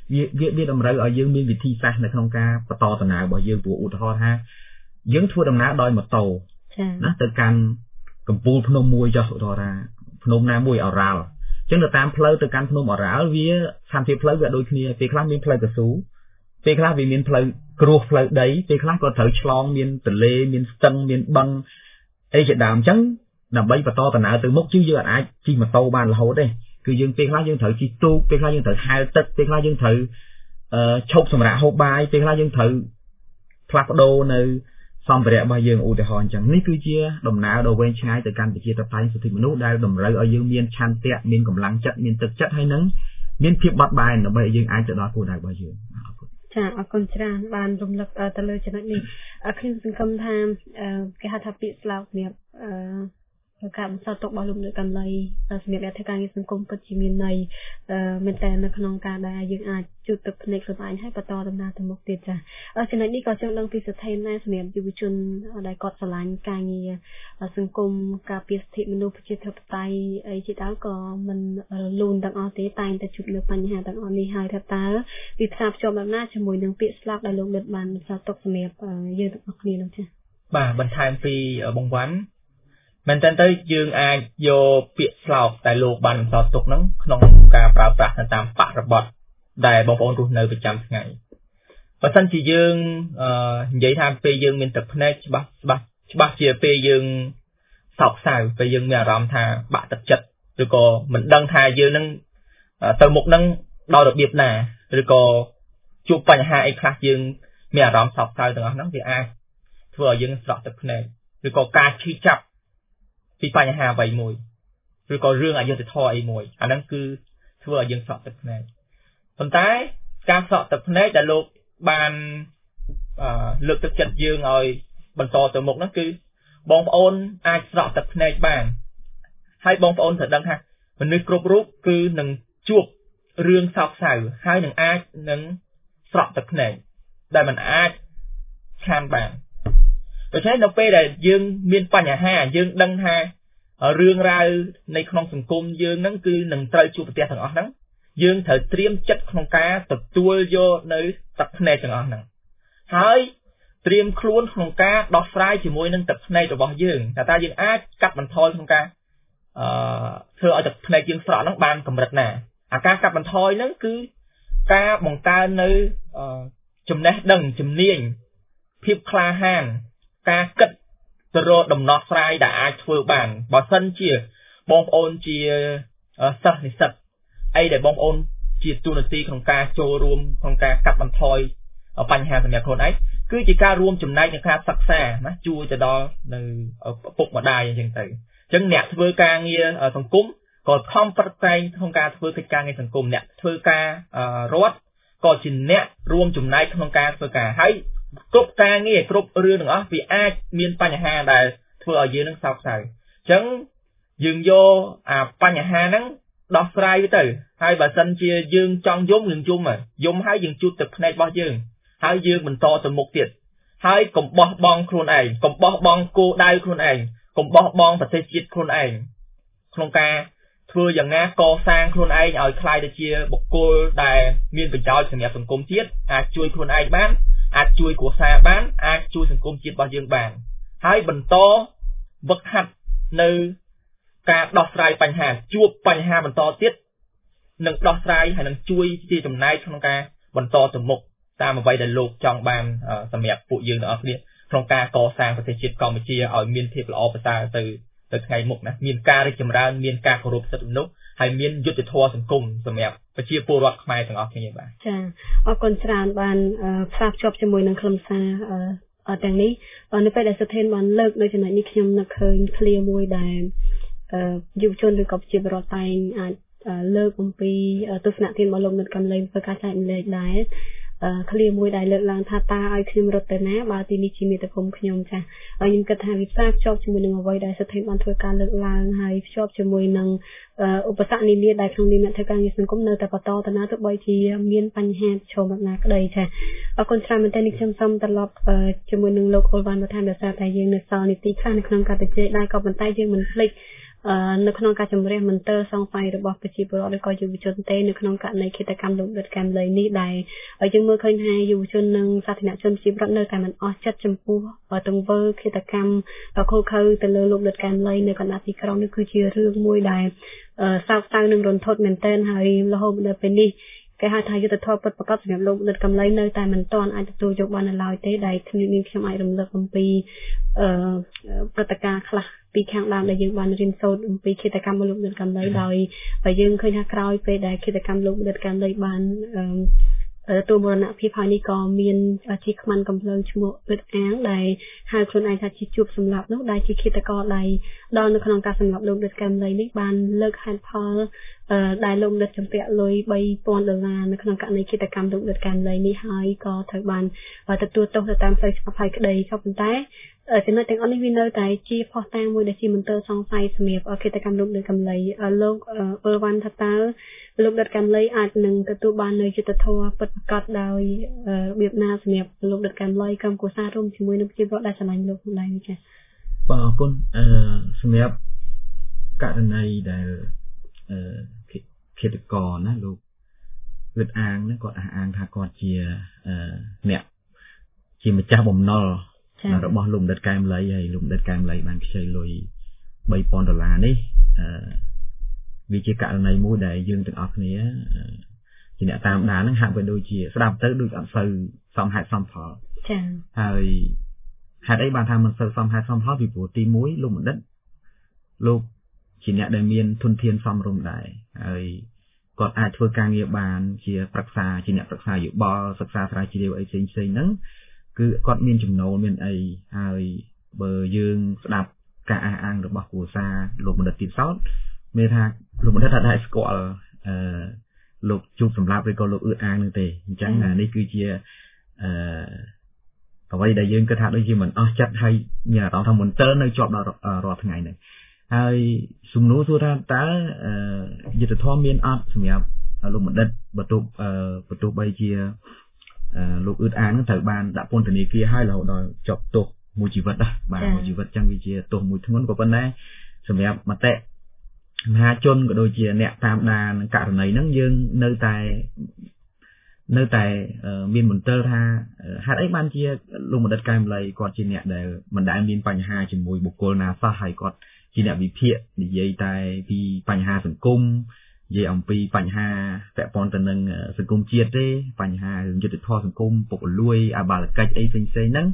វាតម្រូវឲ្យយើងមានវិធីសាស្ត្រនៅក្នុងការបន្តដំណើររបស់យើងព្រោះឧទាហរណ៍ថាយើងធ្វើដំណើរដោយម៉ូតូណាទៅកាន់កំពូលភ្នំមួយចុះឧទាហរណ៍ថាភ្នំណាមួយអរ៉ាល់អញ្ចឹងទៅតាមផ្លូវទៅកាន់ភ្នំអរ៉ាល់វាស្ថានភាពផ្លូវវាដូចគ្នាពេលខ្លះមានផ្លូវកស៊ូពេលខ្លះវាមានផ្លូវគ្រួសផ្លូវដីពេលខ្លះក៏ត្រូវឆ្លងមានទន្លេមានស្ទឹងមានបឹងអីជាដើមអញ្ចឹងដើម្បីបន្តដំណើរទៅមុខយើងអាចជិះម៉ូតូបានរហូតទេគឺយើងពេលខ្លះយើងត្រូវជិះទូកពេលខ្លះយើងត្រូវហែលទឹកពេលខ្លះយើងត្រូវឈប់សម្រាកហូបបាយពេលខ្លះយើងត្រូវផ្លាស់ប្ដូរនៅសម្ភារៈរបស់យើងឧទាហរណ៍អញ្ចឹងនេះគឺជាដំណើរដ៏វែងឆ្ងាយទៅកាន់ប្រជាធិបតេយ្យសិទ្ធិមនុស្សដែលតម្រូវឲ្យយើងមានឆន្ទៈមានកម្លាំងចិត្តមានទឹកចិត្តហើយនឹងមានភាពបត់បែនដើម្បីឲ្យយើងអាចទៅដល់គោលដៅរបស់យើងចាអរគុណច្រើនបានរំលឹកទៅលើចំណុចនេះខ្ញុំសង្ឃឹមថាគេហៅថាពាក្យស្លោកសម្រាប់ការបន្សល់ទុករបស់លោកនៅកម្ពុជាសម្រាប់ការងារសង្គមពិតជាមានន័យមែនតើនៅក្នុងការដែលយើងអាចជួបទឹកភ្នែកខ្លួនឯងហើយបន្តដំណើរទៅមុខទៀតចាចំណុចនេះក៏ចង់ដឹងពីស្ថិរដែរសម្រាប់យុវជនដែលគាត់ស្រឡាញ់ការងារសង្គមការពារសិទ្ធិមនុស្សប្រជាធិបតេយ្យអីជាដើមក៏មិនលូនទាំងអស់ទេតែងតែជួបលើបញ្ហាទាំងអស់នេះហើយថាតើវាផ្សារភ្ជាប់បែបណាជាមួយនឹងពាក្យស្លោកដែលលោកលិតបានបន្សល់ទុកសម្រាប់យើងទាំងអស់គ្នានោះចាបាទបន្ថែមពីបងវ៉ាន់មែនតើទៅយើងអាចយកពាក្យស្លោកដែលលោកបានបន្សល់ទុកហ្នឹងក្នុងការប្រើប្រាស់តាមបរិបទដែលបងប្អូនរស់នៅប្រចាំថ្ងៃបើសិនជាយើងនិយាយថាពេលយើងមានទឹកភ្នែកច្បាស់ជាពេលយើងសោកសៅពេលយើងមានអារម្មណ៍ថាបាក់ទឹកចិត្តឬក៏មិនដឹងថាយើងនឹងទៅមុខនឹងដោយរបៀបណាឬក៏ជួបបញ្ហាអីខ្លះយើងមានអារម្មណ៍សោកសៅទាំងអស់ហ្នឹងវាអាចធ្វើឲ្យយើងស្រក់ទឹកភ្នែកឬក៏ការឈឺចាប់ពីបញ្ហាអ្វីមួយឬក៏រឿងអយុត្តិធម៌អីមួយអាហ្នឹងគឺធ្វើឲ្យយើងស្រក់ទឹកភ្នែកប៉ុន្តែការស្រក់ទឹកភ្នែកដែលលោកបានលើកទឹកចិត្តយើងឲ្យបន្តទៅមុខហ្នឹងគឺបងប្អូនអាចស្រក់ទឹកភ្នែកបានហើយបងប្អូនត្រូវដឹងថាមនុស្សគ្រប់រូបគឺនឹងជួបរឿងសោកសៅហើយនឹងអាចនឹងស្រក់ទឹកភ្នែកដែលมันអាចខានបានដូច្នេះនៅពេលដែលយើងមានបញ្ហាយើងដឹងថារឿងរ៉ាវនៅក្នុងសង្គមយើងហ្នឹងគឺនឹងត្រូវជួបប្រទះទាំងអស់ហ្នឹងយើងត្រូវត្រៀមចិត្តក្នុងការទទួលយកនៅទឹកភ្នែកទាំងអស់ហ្នឹងហើយត្រៀមខ្លួនក្នុងការដោះស្រាយជាមួយនឹងទឹកភ្នែករបស់យើងថាតើយើងអាចកាត់បន្ថយក្នុងការធ្វើឲ្យទឹកភ្នែកយើងស្រក់ហ្នឹងបានកម្រិតណាអាការកាត់បន្ថយហ្នឹងគឺការបង្កើននៅចំណេះដឹងជំនាញភាពក្លាហានការគិតទៅរកដំណោះស្រាយដែលអាចធ្វើបានបើសិនជាបងប្អូនជាសិស្សនិស្សិតអីដែលបងប្អូនជាទូនាទីក្នុងការចូលរួមក្នុងការកាត់បន្ថយបញ្ហាសម្រាប់ខ្លួនឯងគឺជាការរួមចំណែកក្នុងការសិក្សាណាជួយទៅដល់នៅពុកម្ដាយអញ្ចឹងទៅអញ្ចឹងអ្នកធ្វើការងារសង្គមក៏ខំប្រឹងប្រែងក្នុងការធ្វើកិច្ចការងារសង្គមអ្នកធ្វើការរដ្ឋក៏ជាអ្នករួមចំណែកក្នុងការធ្វើការហើយគ្រប់ការងារគ្រប់រឿងទាំងអស់វាអាចមានបញ្ហាដែលធ្វើឲ្យយើងនឹងសោកសៅអញ្ចឹងយើងយកអាបញ្ហាហ្នឹងដោះស្រាយវាទៅហើយបើសិនជាយើងចង់យំហើយយើងជួបទឹកភ្នែករបស់យើងហើយយើងបន្តទៅមុខទៀតហើយកុំបោះបង់ខ្លួនឯងកុំបោះបង់គោលដៅខ្លួនឯងកុំបោះបង់ប្រទេសជាតិខ្លួនឯងក្នុងការធ្វើយ៉ាងណាកសាងខ្លួនឯងឲ្យក្លាយទៅជាបុគ្គលដែលមានប្រយោជន៍សម្រាប់សង្គមជាតិអាចជួយខ្លួនឯងបានអាចជួយគ្រួសារបានអាចជួយសង្គមជាតិរបស់យើងបានហើយបន្តវឹកហាត់នៅការដោះស្រាយបញ្ហាជួបបញ្ហាបន្តទៀតនឹងដោះស្រាយហើយនឹងជួយជាចំណែកក្នុងការបន្តទៅមុខតាមអ្វីដែលលោកចង់បានសម្រាប់ពួកយើងទាំងអស់គ្នាក្នុងការកសាងប្រទេសជាតិកម្ពុជាឲ្យមានភាពល្អប្រសើរទៅថ្ងៃមុខណាមានការរីកចម្រើនមានការគោរពសិទ្ធិមនុស្សហើយមានយុត្តិធម៌សង្គមសម្រាប់ប្រជាពលរដ្ឋខ្មែរទាំងអស់គ្នាបាទចាអរគុណច្រើនបានផ្សារភ្ជាប់ជាមួយនឹងខ្លឹមសារទាំងនេះនៅពេលដែលសុធិនបានលើកនៅចំណុចនេះខ្ញុំនឹកឃើញឃ្លាមួយដែលយុវជនឬក៏ប្រជាពលរដ្ឋតែងអាចលើកអំពីទស្សនៈទានរបស់លោកនិតកំលែងធ្វើការចែកម្លែកដែរឃ្លាមួយដែលលើកឡើងថាតើឲ្យខ្ញុំរត់ទៅណាបើទីនេះជាមាតុភូមិខ្ញុំចាហើយខ្ញុំគិតថាវាផ្សារភ្ជាប់ជាមួយនឹងអ្វីដែលសុធិនបានធ្វើការលើកឡើងហើយភ្ជាប់ជាមួយនឹងឧបសគ្គនានាដែលក្នុងនាមអ្នកធ្វើការងារសង្គមនៅតែបន្តទៅណាទោះបីជាមានបញ្ហាប្រឈមបែបណាក្តីចាអរគុណច្រើនមែនទែននេះខ្ញុំសូមត្រឡប់ជាមួយនឹងលោកអូលវ៉ាន់បន្ថែមដោយសារតែយើងនៅសល់នីតិខ្លះនៅក្នុងការជជែកដែរក៏ប៉ុន្តែយើងមិនភ្លេចនៅក្នុងការជំរះមន្ទិលសង្ស័យរបស់ប្រជាពលរដ្ឋឬក៏យុវជនទេនៅក្នុងករណីឃាតកម្មលោកដិតកែមលីនេះដែលយើងមើលឃើញថាយុវជននិងសាធារណជនប្រជាពលរដ្ឋនៅតែមិនអស់ចិត្តចំពោះទង្វើឃាតកម្មខុសខើទៅលើលោកដិតកែមលីនៅកណ្ដាលទីក្រុងនេះគឺជារឿងមួយដែលសោកសៅនិងរន្ធត់មែនទែនហើយរហូតដល់ពេលនេះគេហៅថាយុទ្ធធម៌ពិតប្រាកដសម្រាប់លោកដិតកែមលីនៅតែមិនទាន់អាចទទួលយកបាននៅឡើយទេដែលខ្ញុំអាចរំលឹកអំពីព្រឹត្តិការណ៍ខ្លះពីខាងដើមដែលយើងបានរៀនសូត្រអំពីឃាតកម្មលោកដិតកែមលីដោយយើងឃើញថាក្រោយពេលដែលឃាតកម្មលោកដិតកែមលីបានទទួលមរណភាពហើយនេះក៏មានជាខ្មាន់កំភ្លើងឈ្មោះអឺតអាងដែលហៅខ្លួនឯងថាជាជួបសម្លាប់នោះដែលជាឃាតករដែលដល់នៅក្នុងការសម្លាប់លោកដិតកែមលីនេះបានលើកហេតុផលដែលលោកដិតចម្ពាក់លុយ$3,000នៅក្នុងករណីឃាតកម្មលោកដិតកែមលីនេះហើយក៏ត្រូវបានទទួលទោសទៅតាមផ្លូវច្បាប់ហើយក្តីក៏ប៉ុន្តែចំណុចទាំងអស់នេះវានៅតែជាផុសតាងមួយដែលជាមន្ទិលសង្ស័យសម្រាប់ឃាតកម្មលោកដិតកែមលីលោកអឺវ៉ាន់ថាតើលោកដិតកែមលីអាចនឹងទទួលបាននៅយុត្តិធម៌ពិតប្រាកដដោយរបៀបណាសម្រាប់លោកដិតកែមលីក្រុមគ្រួសាររួមជាមួយនឹងប្រជាពលរដ្ឋដែលស្រឡាញ់លោកផងដែរចា៎បាទអរគុណសម្រាប់ករណីដែលឃាតករណាលោកលិតអាងណាគាត់អះអាងថាគាត់ជាអ្នកជាម្ចាស់បំណុលរបស់លោកដិតកែមលីហើយលោកដិតកែមលីបានខ្ចីលុយ$3,000នេះវាជាករណីមួយដែលយើងទាំងអស់គ្នាជាអ្នកតាមដានហ្នឹងហាក់បីដូចជាស្ដាប់ទៅដូចអត់សូវសមហេតុសមផលចា៎ហើយហេតុអីបានថាមិនសូវសមហេតុសមផលពីព្រោះទី1លោកបណ្ឌិតលោកជាអ្នកដែលមានធនធានសមរម្យដែរហើយគាត់អាចធ្វើការងារបានជាប្រឹក្សាជាអ្នកប្រឹក្សាយោបល់សិក្សាស្រាវជ្រាវអីផ្សេងៗហ្នឹងគឺគាត់មានចំណូលមានអីហើយបើយើងស្ដាប់ការអះអាងរបស់គ្រួសារលោកបណ្ឌិតទៀតសោតមានថាលោកបណ្ឌិតថាដែរស្គាល់លោកជួបសម្រាប់ឬក៏លោកអឺតអាងនឹងទេអញ្ចឹងនេះគឺជាអ្វីដែលយើងគិតថាដូចជាមិនអស់ចិត្តហើយមានអារម្មណ៍ថាមន្ទិលនៅជាប់ដល់រាល់ថ្ងៃនេះហើយសំណួរសួរថាតើយុទ្ធធម៌មានអត់សម្រាប់លោកបណ្ឌិតបន្ទោះបីជាលោកអឺតអាងនឹងត្រូវបានដាក់ពន្ធនាគារហើយរហូតដល់ជាប់ទោសមួយជីវិតបាទមួយជីវិតចឹងវាជាទោសមួយធ្ងន់ក៏ប៉ុន្តែសម្រាប់មតិមហាជនក៏ដូចជាអ្នកតាមដានករណីហ្នឹងយើងនៅតែមានមន្ទិលថាហេតុអីបានជាលោកបណ្ឌិតកែមលីគាត់ជាអ្នកដែលមិនដែលមានបញ្ហាជាមួយបុគ្គលណាសោះហើយគាត់ជាអ្នកវិភាគនិយាយតែពីបញ្ហាសង្គមនិយាយអំពីបញ្ហាពាក់ព័ន្ធទៅនឹងសង្គមជាតិទេបញ្ហារឿងយុត្តិធម៌សង្គមពុករលួយអបាលកិច្ចអីផ្សេងៗហ្នឹង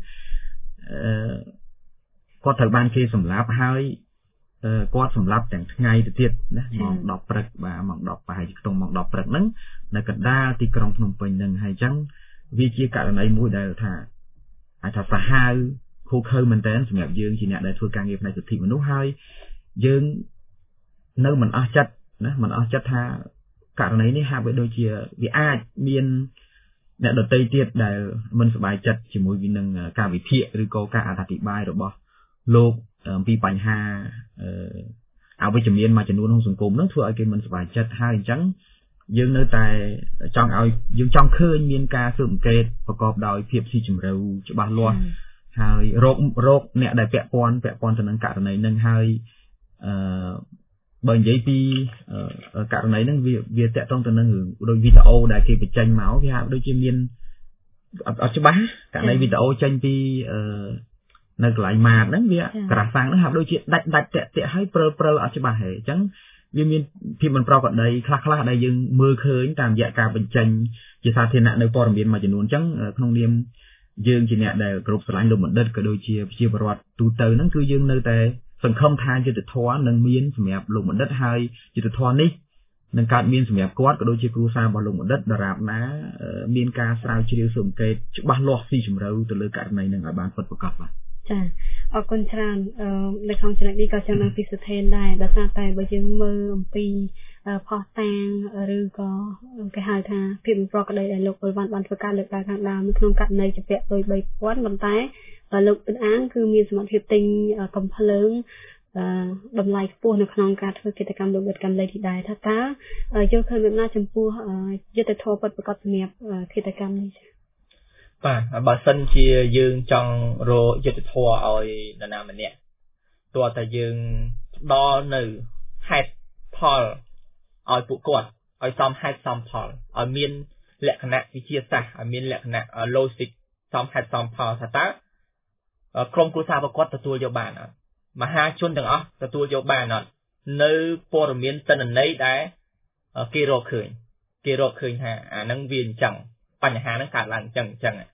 គាត់ត្រូវបានគេសម្លាប់ហើយគាត់សម្លាប់ទាំងថ្ងៃទៅទៀតណាម៉ោង10ព្រឹកបាទម៉ោង10ប្រហែលជាខ្ទង់ម៉ោង10ព្រឹកហ្នឹងនៅកណ្ដាលទីក្រុងភ្នំពេញហ្នឹងហើយអញ្ចឹងវាជាករណីមួយដែលថាអាចថាសាហាវខូខើមែនតើសម្រាប់យើងជាអ្នកដែលធ្វើការងារផ្នែកសិទ្ធិមនុស្សហើយយើងនៅមិនអស់ចិត្តណាមិនអស់ចិត្តថាករណីនេះហាក់បីដូចជាវាអាចមានអ្នកដទៃទៀតដែលមិនសប្បាយចិត្តជាមួយនឹងការវិភាគឬក៏ការអធិប្បាយរបស់លោកអំពីបញ្ហាអវិជ្ជមានមួយចំនួនក្នុងសង្គមហ្នឹងធ្វើឲ្យគេមិនសប្បាយចិត្តហើយអញ្ចឹងយើងនៅតែចង់ឲ្យយើងចង់ឃើញមានការស៊ើបអង្កេតប្រកបដោយភាពស៊ីជម្រៅច្បាស់លាស់ហើយរោគអ្នកដែលពាក់ព័ន្ធទៅនឹងករណីហ្នឹងហើយបើនិយាយពីករណីហ្នឹងវាតាក់ទងទៅនឹងដូចវីដេអូដែលគេបញ្ចេញមកវាហាក់ដូចជាមានអត់ច្បាស់ករណីវីដេអូចេញពីនៅកន្លែងម៉ាតហ្នឹងវាក្រាសាំងហ្នឹងហាក់ដូចជាដាច់តាក់ហើយព្រិលអត់ច្បាស់ហេអញ្ចឹងវាមានភាពមិនប្រក្រតីខ្លះដែលយើងមើលឃើញតាមរយៈការបញ្ចេញជាសាធារណៈនៅព័ត៌មានមួយចំនួនអញ្ចឹងក្នុងនាមយើងជាអ្នកដែលគ្រប់ស្រឡាញ់លោកបណ្ឌិតក៏ដូចជាប្រជាពលរដ្ឋទូទៅហ្នឹងគឺយើងនៅតែសង្ឃឹមថាយុត្តិធម៌នឹងមានសម្រាប់លោកបណ្ឌិតហើយយុត្តិធម៌នេះនឹងកើតមានសម្រាប់គាត់ក៏ដូចជាគ្រួសាររបស់លោកបណ្ឌិតដរាបណាមានការស្រាវជ្រាវស៊ើបអង្កេតច្បាស់លាស់ស៊ីជម្រៅទៅលើករណីនឹងឲ្យបានពិតប្រាកដបាទចាអរគុណច្រើននៅក្នុងចំណុចនេះក៏ចង់នឹងពីស្ថេនដែរដោយសារតែបើយើងមើលអំពីផុសតាងឬក៏គេហៅថាភាពមិនប្រក្រតីដែលលោកអ៊ុលវ៉ាន់បានធ្វើការលើកឡើងខាងដើមក្នុងករណីជាពាក់លុយ$3,000ប៉ុន្តែលោកអ៊ុនអាងគឺមានសមត្ថភាពទិញកំភ្លើងតម្លៃខ្ពស់នៅក្នុងការធ្វើកិច្ចកម្មលោកដិតកែមលីនេះដែរថាតើយកឃើញបែបណាចំពោះយុទ្ធធម៌ពិតប្រាកដសម្រាប់កិច្ចកម្មនេះបាទបើសិនជាយើងចង់រកយុទ្ធធម៌ឲ្យនរណាម្នាក់ទោះតែយើងដល់នៅហេតុផលឲ្យពួកគាត់ឲ្យសមហេតុសមផលឲ្យមានលក្ខណៈវិទ្យាសាស្ត្រឲ្យមានលក្ខណៈ logic សមហេតុសមផលថាតើក្រុមគ្រួសាររបស់គាត់ទទួលយកបានអត់មហាជនទាំងអស់ទទួលយកបានអត់នៅព័ត៌មានទិន្នន័យដែលគេរកឃើញថាអាហ្នឹងវាអញ្ចឹងបញ្ហាហ្នឹងកើតឡើងអញ្ចឹង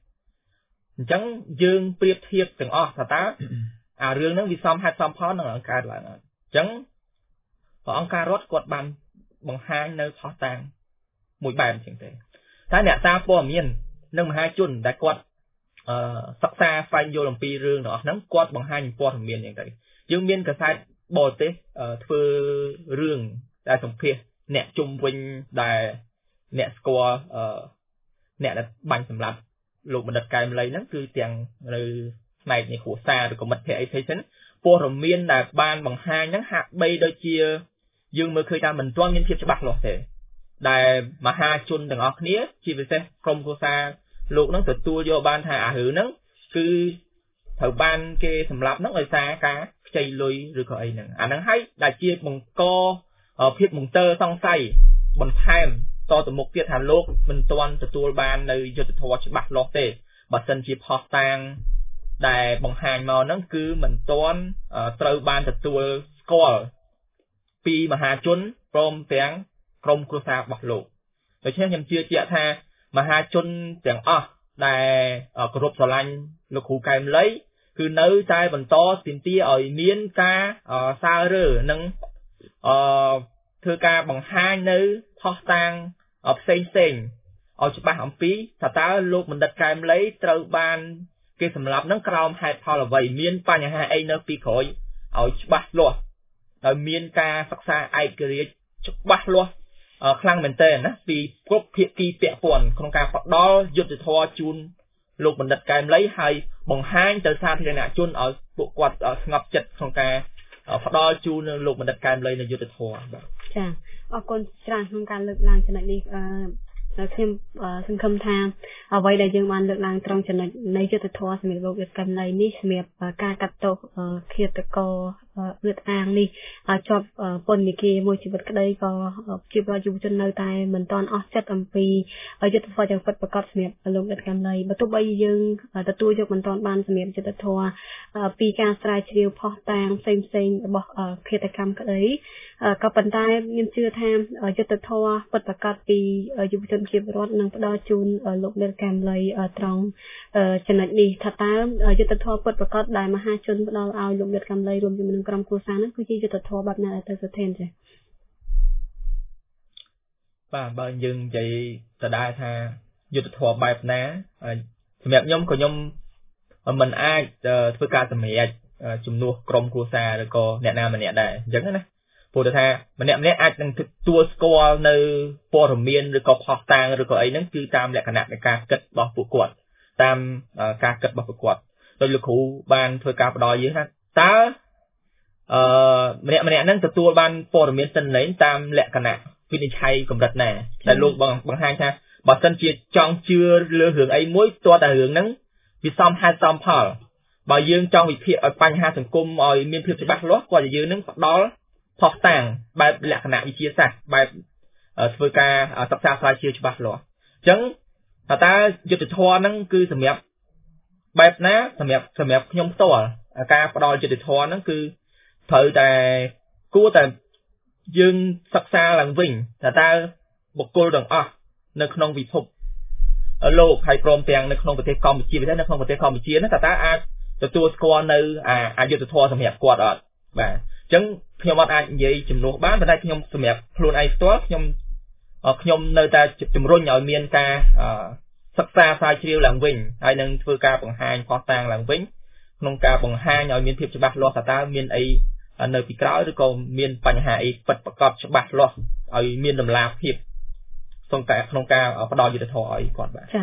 យើងប្រៀបធៀបទាំងអស់ថាតើអារឿងហ្នឹងវាសមហេតុសមផលនឹងកើតឡើងអត់អញ្ចឹងព្រះអង្គការរដ្ឋគាត់បានបង្ហាញនៅផុសតាងមួយបែបអញ្ចឹងទេតែអ្នកសារព័ត៌មាននិងមហាជនដែលគាត់សិក្សាស្វែងយល់អំពីរឿងទាំងអស់ហ្នឹងគាត់បង្ហាញព័ត៌មានយ៉ាងទៅយើងមានកាសែតបរទេសធ្វើរឿងដែលសម្ភាសអ្នកជុំវិញដែលអ្នកស្គាល់អ្នកដែលបាញ់សម្លាប់លោកបណ្ឌិតកែមលីហ្នឹងគឺទាំងនៅផ្នែកនៃគ្រួសារឬក៏មិត្តភ័ក្តិអីផ្សេងព័ត៌មានដែលបានបង្ហាញហ្នឹងហាក់បីដូចជាយើងមើលឃើញថាមិនទាន់មានភាពច្បាស់លាស់ទេដែលមហាជនទាំងអស់គ្នាជាពិសេសក្រុមគ្រួសារលោកហ្នឹងទទួលយកបានថាអារឿងហ្នឹងគឺត្រូវបានគេសម្លាប់ហ្នឹងដោយសារការខ្ចីលុយឬក៏អីហ្នឹងអាហ្នឹងហើយដែលជាបង្កភាពមន្ទិលសង្ស័យបន្ថែមតទៅមុខទៀតថាលោកមិនទាន់ទទួលបាននៅយុត្តិធម៌ច្បាស់លាស់ទេបើសិនជាផុសតាងដែលបង្ហាញមកហ្នឹងគឺមិនទាន់ត្រូវបានទទួលស្គាល់ពីមហាជនព្រមទាំងក្រុមគ្រួសាររបស់លោកដូច្នេះខ្ញុំជឿជាក់ថាមហាជនទាំងអស់ដែលគោរពស្រឡាញ់លោកគ្រូកែមលីគឺនៅតែបន្តទាមទារឲ្យមានការសើរើនិងធ្វើការបង្ហាញនៅផុសតាងផ្សេងឲ្យច្បាស់អំពីថាតើលោកបណ្ឌិតកែមលីត្រូវបានគេសម្លាប់នឹងក្រោមហេតុផលអ្វីមានបញ្ហាអីនៅពីក្រោយឲ្យច្បាស់លាស់ដោយមានការសិក្សាឯករាជ្យច្បាស់លាស់ខ្លាំងមែនទែនណាពីគ្រប់ភាគីពាក់ព័ន្ធក្នុងការផ្ដល់យុត្តិធម៌ជូនលោកបណ្ឌិតកែមលីហើយបង្ហាញទៅសាធារណជនឲ្យពួកគាត់ស្ងប់ចិត្តក្នុងការផ្ដល់ជូនលោកបណ្ឌិតកែមលីនៅយុត្តិធម៌បាទចាអរគុណច្រើនក្នុងការលើកឡើងចំណុចនេះខ្ញុំសង្ឃឹមថាអ្វីដែលយើងបានលើកឡើងត្រង់ចំណុចនៃយុត្តិធម៌សម្រាប់លោកយុទ្ធកម្មលៃនេះសម្រាប់ការកាត់ទោសឃាតករអឺតអាងនេះជាប់ពន្ធនាគារមួយជីវិតក្តីក៏ជាប្រជាយុវជននៅតែមិនទាន់អស់ចិត្តអំពីយុត្តិធម៌យ៉ាងពិតប្រាកដសម្រាប់លោកយុទ្ធកម្មលៃបើទោះបីយើងទទួលយកមិនទាន់បានសម្រាប់យុត្តិធម៌ពីការស្រាវជ្រាវផុសតាងផ្សេងរបស់ឃាតកម្មក្តីក៏ប៉ុន្តែខ្ញុំជឿថាយុត្តិធម៌ពិតប្រាកដពីយុវជនជាពលរដ្ឋនឹងផ្ដល់ជូនលោកយុទ្ធកម្មលៃត្រង់ចំណុចនេះថាតើយុត្តិធម៌ពិតប្រាកដដែលមហាជនផ្ដល់ឲ្យលោកយុទ្ធកម្មលៃរួមជាមួយនឹងក្រុមគ្រួសារនោះគឺជាយុត្តិធម៌បែបណាទៅសុធិនចា៎បាទបើយើងនិយាយទៅដែរថាយុត្តិធម៌បែបណាសម្រាប់ខ្ញុំមិនអាចធ្វើការសម្រេចជំនួសក្រុមគ្រួសារឬក៏អ្នកណាម្នាក់ដែរអញ្ចឹងណាព្រោះថាម្នាក់អាចនឹងទទួលស្គាល់នៅព័ត៌មានឬក៏ផុសតាងឬក៏អីហ្នឹងគឺតាមលក្ខណៈនៃការគិតរបស់ពួកគាត់តាមការគិតរបស់ពួកគាត់ដោយលោកគ្រូបានធ្វើការផ្ដល់យើងថាតើម្នាក់ហ្នឹងទទួលបានព័ត៌មានទិន្នន័យតាមលក្ខណៈវិនិច្ឆ័យកម្រិតណាដែលលោកបង្ហាញថាបើសិនជាចង់ជឿលើរឿងអីមួយតើតែរឿងហ្នឹងវាសមហេតុសមផលបើយើងចង់វិភាគឲ្យបញ្ហាសង្គមឲ្យមានភាពច្បាស់លាស់គាត់ឲ្យយើងនឹងផ្ដល់ផុសតាងបែបលក្ខណៈវិទ្យាសាស្ត្របែបធ្វើការសិក្សាស្រាវជ្រាវច្បាស់លាស់អញ្ចឹងតើយុត្តិធម៌ហ្នឹងគឺសម្រាប់បែបណាសម្រាប់ខ្ញុំផ្ទាល់ការផ្ដល់យុត្តិធម៌ហ្នឹងគឺត្រូវតែគួរតែយើងសិក្សាឡើងវិញតើបុគ្គលទាំងអស់នៅក្នុងពិភពលោកហើយព្រមទាំងនៅក្នុងប្រទេសកម្ពុជានៅក្នុងប្រទេសកម្ពុជាហ្នឹងតើអាចទទួលស្គាល់នៅអយុត្តិធម៌សម្រាប់គាត់អត់បាទអញ្ចឹងខ្ញុំអត់អាចនិយាយជំនួសបានប៉ុន្តែខ្ញុំសម្រាប់ខ្លួនឯងផ្ទាល់ខ្ញុំនៅតែជំរុញឲ្យមានការសិក្សាស្រាវជ្រាវឡើងវិញហើយនឹងធ្វើការបង្ហាញផុសតាងឡើងវិញក្នុងការបង្ហាញឲ្យមានភាពច្បាស់លាស់តើមានអីនៅពីក្រោយឬក៏មានបញ្ហាអីពិតប្រាកដច្បាស់លាស់ឲ្យមានតម្លាភាពក្នុងការផ្ដល់យុត្តិធម៌ឲ្យគាត់បាទចា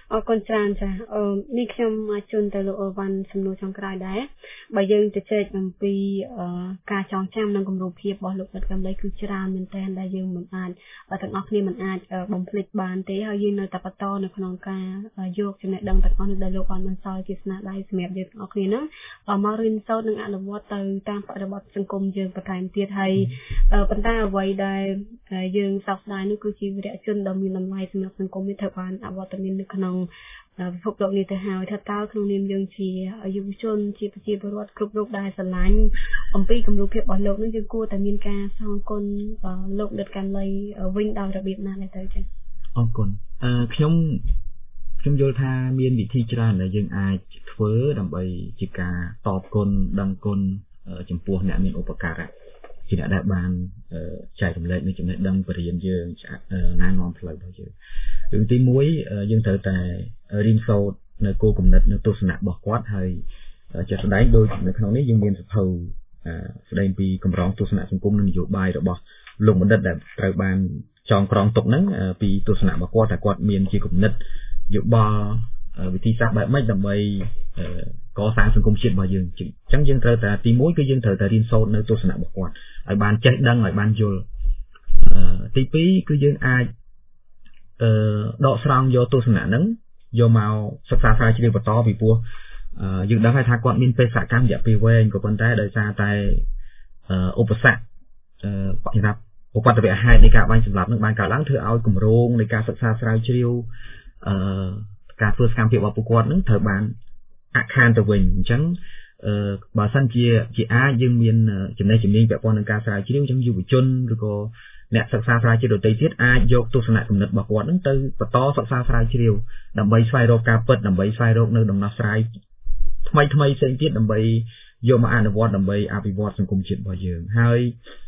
con tràn cha níខ្ញុំជូនទៅលោកវ៉ាន់សំណួរចុងក្រោយដែរបើយើងទៅជែកអំពីការចងចាំនិងគំរូភាពរបស់លោកកំឡីគឺច្រើនមែនតើដែលយើងមិនអាចទាំងអស់គ្នាមិនអាចបំភ្លេចបានទេហើយយើងនៅតែបន្តនៅក្នុងការយកចំណេះដឹងទាំងអស់នេះដែលលោកបានបន្សល់ជាស្នាដៃសម្រាប់យើងទាំងអស់គ្នាហ្នឹងមករៀនសូត្រនិងអនុវត្តទៅតាមបរិបទសង្គមយើងបន្ថែមទៀតហើយប៉ុន្តែអ្វីដែលយើងសោកស្ដាយនោះគឺជាវីរៈជនដ៏មានតម្លៃសម្រាប់សង្គមនេះត្រូវបានអវត្តមាននៅក្នុងពិភពលោកនេះទៅហើយថាតើក្នុងនាមយើងជាយុវជនជាប្រជាពលរដ្ឋគ្រប់រូបដែលស្រឡាញ់អំពីគំរូភាពរបស់លោកនឹងយើងគួរតែមានការសងគុណលោកដិតកាំលីវិញដោយរបៀបណាដែរទៅចា៎អរគុណខ្ញុំយល់ថាមានវិធីច្រើនដែលយើងអាចធ្វើដើម្បីជាការតបគុណដឹងគុណចំពោះអ្នកមានឧបការៈជាអ្នកដែលបានចែករំលែកនៅចំណេះដឹងបរិញ្ញាយើងណែនាំផ្លូវរបស់យើងរឿងទី1យើងត្រូវតែរៀនសូត្រនៅគោលគំនិតនៅទស្សនៈរបស់គាត់ហើយជាស្ដែងដូចនៅក្នុងនេះយើងមានសភៅស្ដែងពីកម្រងទស្សនៈសង្គមនិងនយោបាយរបស់លោកបណ្ឌិតដែលត្រូវបានចងក្រងទុកហ្នឹងពីទស្សនៈរបស់គាត់ថាគាត់មានជាគំនិតយោបល់វិធីសាស្ត្របែបម៉េចដើម្បីកសាងសង្គមជាតិរបស់យើងអញ្ចឹងយើងត្រូវតែទី1គឺយើងត្រូវតែរៀនសូត្រនៅទស្សនៈរបស់គាត់ឲ្យបានចេះដឹងឲ្យបានយល់ទី2គឺយើងអាចដកស្រង់យកទស្សនៈហ្នឹងយកមកសិក្សាស្រាវជ្រាវបន្តពីព្រោះយើងដឹងហើយថាគាត់មានបេសកកម្មរយៈពេលវែងក៏ប៉ុន្តែដោយសារតែឧបសគ្គឧបទ្ទវហេតុនៃការបាញ់សម្លាប់នឹងបានកើតឡើងធ្វើឲ្យគម្រោងនៃការសិក្សាស្រាវជ្រាវការធ្វើសកម្មភាពរបស់ពួកគាត់នឹងត្រូវបានអខានទៅវិញអញ្ចឹងបើសិនជាអាចយើងមានចំណេះជំនាញពាក់ព័ន្ធនឹងការស្រាវជ្រាវអញ្ចឹងយុវជនឬក៏អ្នកសិក្សាស្រាវជ្រាវដទៃទៀតអាចយកទស្សនៈគំនិតរបស់គាត់នឹងទៅបន្តសិក្សាស្រាវជ្រាវដើម្បីស្វែងរកការពិតដើម្បីស្វែងរកនៅដំណោះស្រាយថ្មីផ្សេងទៀតដើម្បីយកមកអនុវត្តដើម្បីអភិវឌ្ឍសង្គមជាតិរបស់យើងហើយ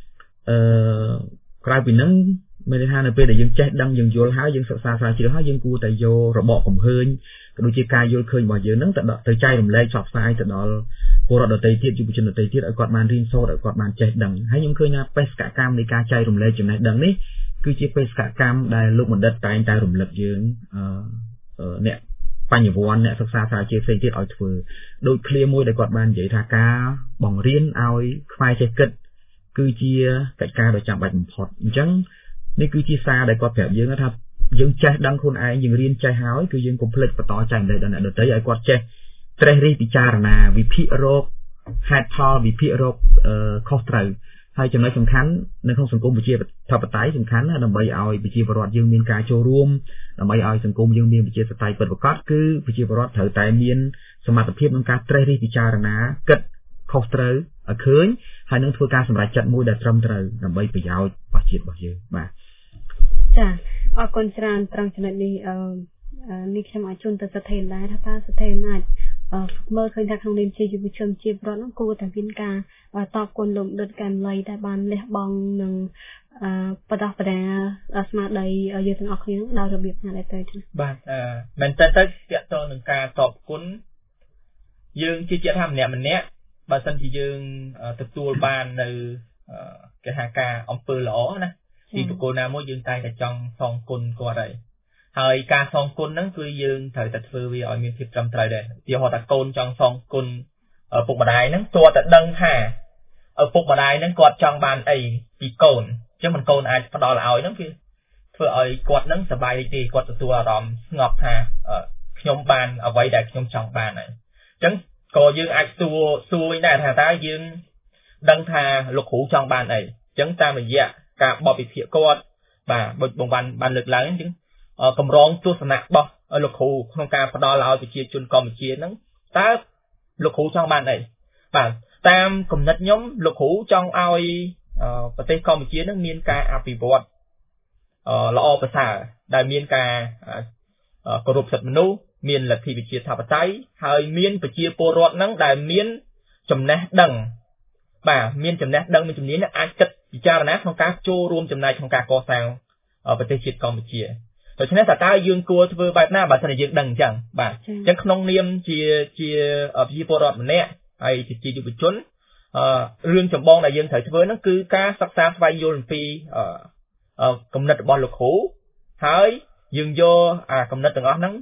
ក្រៅពីនឹងមានន័យថានៅពេលដែលយើងចេះដឹងយើងយល់ហើយយើងសិក្សាស្រាវជ្រាវហើយយើងគួរតែយករបបកំហើញក៏ដូចជាការយល់ឃើញរបស់យើងនឹងទៅចែករំលែកផ្សព្វផ្សាយទៅដល់ពលរដ្ឋដទៃទៀតយុវជនដទៃទៀតឲ្យគាត់បានរៀនសូត្រឲ្យគាត់បានចេះដឹងហើយខ្ញុំឃើញថាបេសកកម្មនៃការចែករំលែកចំណេះដឹងនេះគឺជាបេសកកម្មដែលលោកបណ្ឌិតតែងតែរំលឹកយើងអ្នកបញ្ញវន្តអ្នកសិក្សាស្រាវជ្រាវផ្សេងទៀតឲ្យធ្វើដូចឃ្លាមួយដែលគាត់បាននិយាយថាការបង្រៀនឲ្យខ្មែរចេះគិតគឺជាកិច្ចការដ៏ចាំបាច់បំផុតអញ្ចឹងនេះគឺជាសារដែលគាត់ប្រាប់យើងថាយើងចេះដឹងខ្លួនឯងយើងរៀនចេះហើយគឺយើងកុំភ្លេចបន្តចែករំលែកដល់អ្នកដទៃឲ្យគាត់ចេះត្រេះរិះពិចារណាវិភាគរកហេតុផលវិភាគរកខុសត្រូវហើយចំណុចសំខាន់នៅក្នុងសង្គមប្រជាធិបតេយ្យសំខាន់ណាដើម្បីឲ្យប្រជាពលរដ្ឋយើងមានការចូលរួមដើម្បីឲ្យសង្គមយើងមានប្រជាធិបតេយ្យពិតប្រាកដគឺប្រជាពលរដ្ឋត្រូវតែមានសមត្ថភាពក្នុងការត្រេះរិះពិចារណាគិតខុសត្រូវឲ្យឃើញហើយនឹងធ្វើការសម្រេចចិត្តមួយដែលត្រឹមត្រូវដើម្បីប្រយោជន៍របស់ជាតិរបស់យើងបាទចាអរគុណច្រើនត្រង់ចំណុចនេះនេះខ្ញុំអាចជូនទៅស្ថេនដែរថាតើស្ថេនអាចមើលឃើញថាក្នុងនាមជាយុវជនជាប្រវត្តិនោះគួរតែមានការតបគុណលោកដិតកាំលីដែលបានលះបង់នឹងបដិបដាស្មារតីយើងទាំងអស់គ្នាដោយរបៀបណាដែរទៅបាទមែនតើទៅទាក់ទងនឹងការតបគុណយើងជឿជាក់ថាម្នាក់បើសិនជាយើងទទួលបាននៅគេហៅការអំពើល្អណាពីបុគ្គលណាមួយយើងតែងតែចង់សងគុណគាត់ហើយការសងគុណហ្នឹងគឺយើងត្រូវតែធ្វើវាឲ្យមានភាពត្រឹមត្រូវដែរឧទាហរណ៍ថាកូនចង់សងគុណពុកម្ដាយហ្នឹងទោះតែដឹងថាឪពុកម្ដាយហ្នឹងគាត់ចង់បានអីពីកូនអញ្ចឹងមិនកូនអាចផ្ដល់ឲ្យហ្នឹងវាធ្វើឲ្យគាត់ហ្នឹងសប្បាយរីករាយគាត់ទទួលអារម្មណ៍ស្ងប់ថាខ្ញុំបានអ្វីដែលខ្ញុំចង់បានហើយអញ្ចឹងក៏យើងអាចសួរវិញដែរថាតើយើងដឹងថាលោកគ្រូចង់បានអីអញ្ចឹងតាមរយៈការបបវិភាគគាត់បាទបងបានលើកឡើងអញ្ចឹងកម្រងទស្សនៈរបស់លោកគ្រូក្នុងការផ្ដល់ឲ្យប្រជាជនកម្ពុជាហ្នឹងតើលោកគ្រូចង់បានអីបាទតាមគំនិតខ្ញុំលោកគ្រូចង់ឲ្យប្រទេសកម្ពុជាហ្នឹងមានការអភិវឌ្ឍល្អប្រសើរដែលមានការគោរពសិទ្ធិមនុស្សមានលទ្ធិប្រជាធិបតេយ្យហើយមានប្រជាពលរដ្ឋហ្នឹងដែលមានចំណេះដឹងបាទមានចំណេះដឹងមានជំនាញអាចគិតពិចារណាក្នុងការចូលរួមចំណែកក្នុងការកសាងប្រទេសជាតិកម្ពុជាដូច្នេះតើយើងគួរធ្វើបែបណាបើសិនជាយើងដឹងអញ្ចឹងបាទអញ្ចឹងក្នុងនាមជាប្រជាពលរដ្ឋម្នាក់ហើយជាយុវជនរឿងចម្បងដែលយើងត្រូវធ្វើហ្នឹងគឺការសិក្សាស្វែងយល់អំពីគំនិតរបស់លោកគ្រូហើយយើងយកគំនិតទាំងអស់ហ្នឹង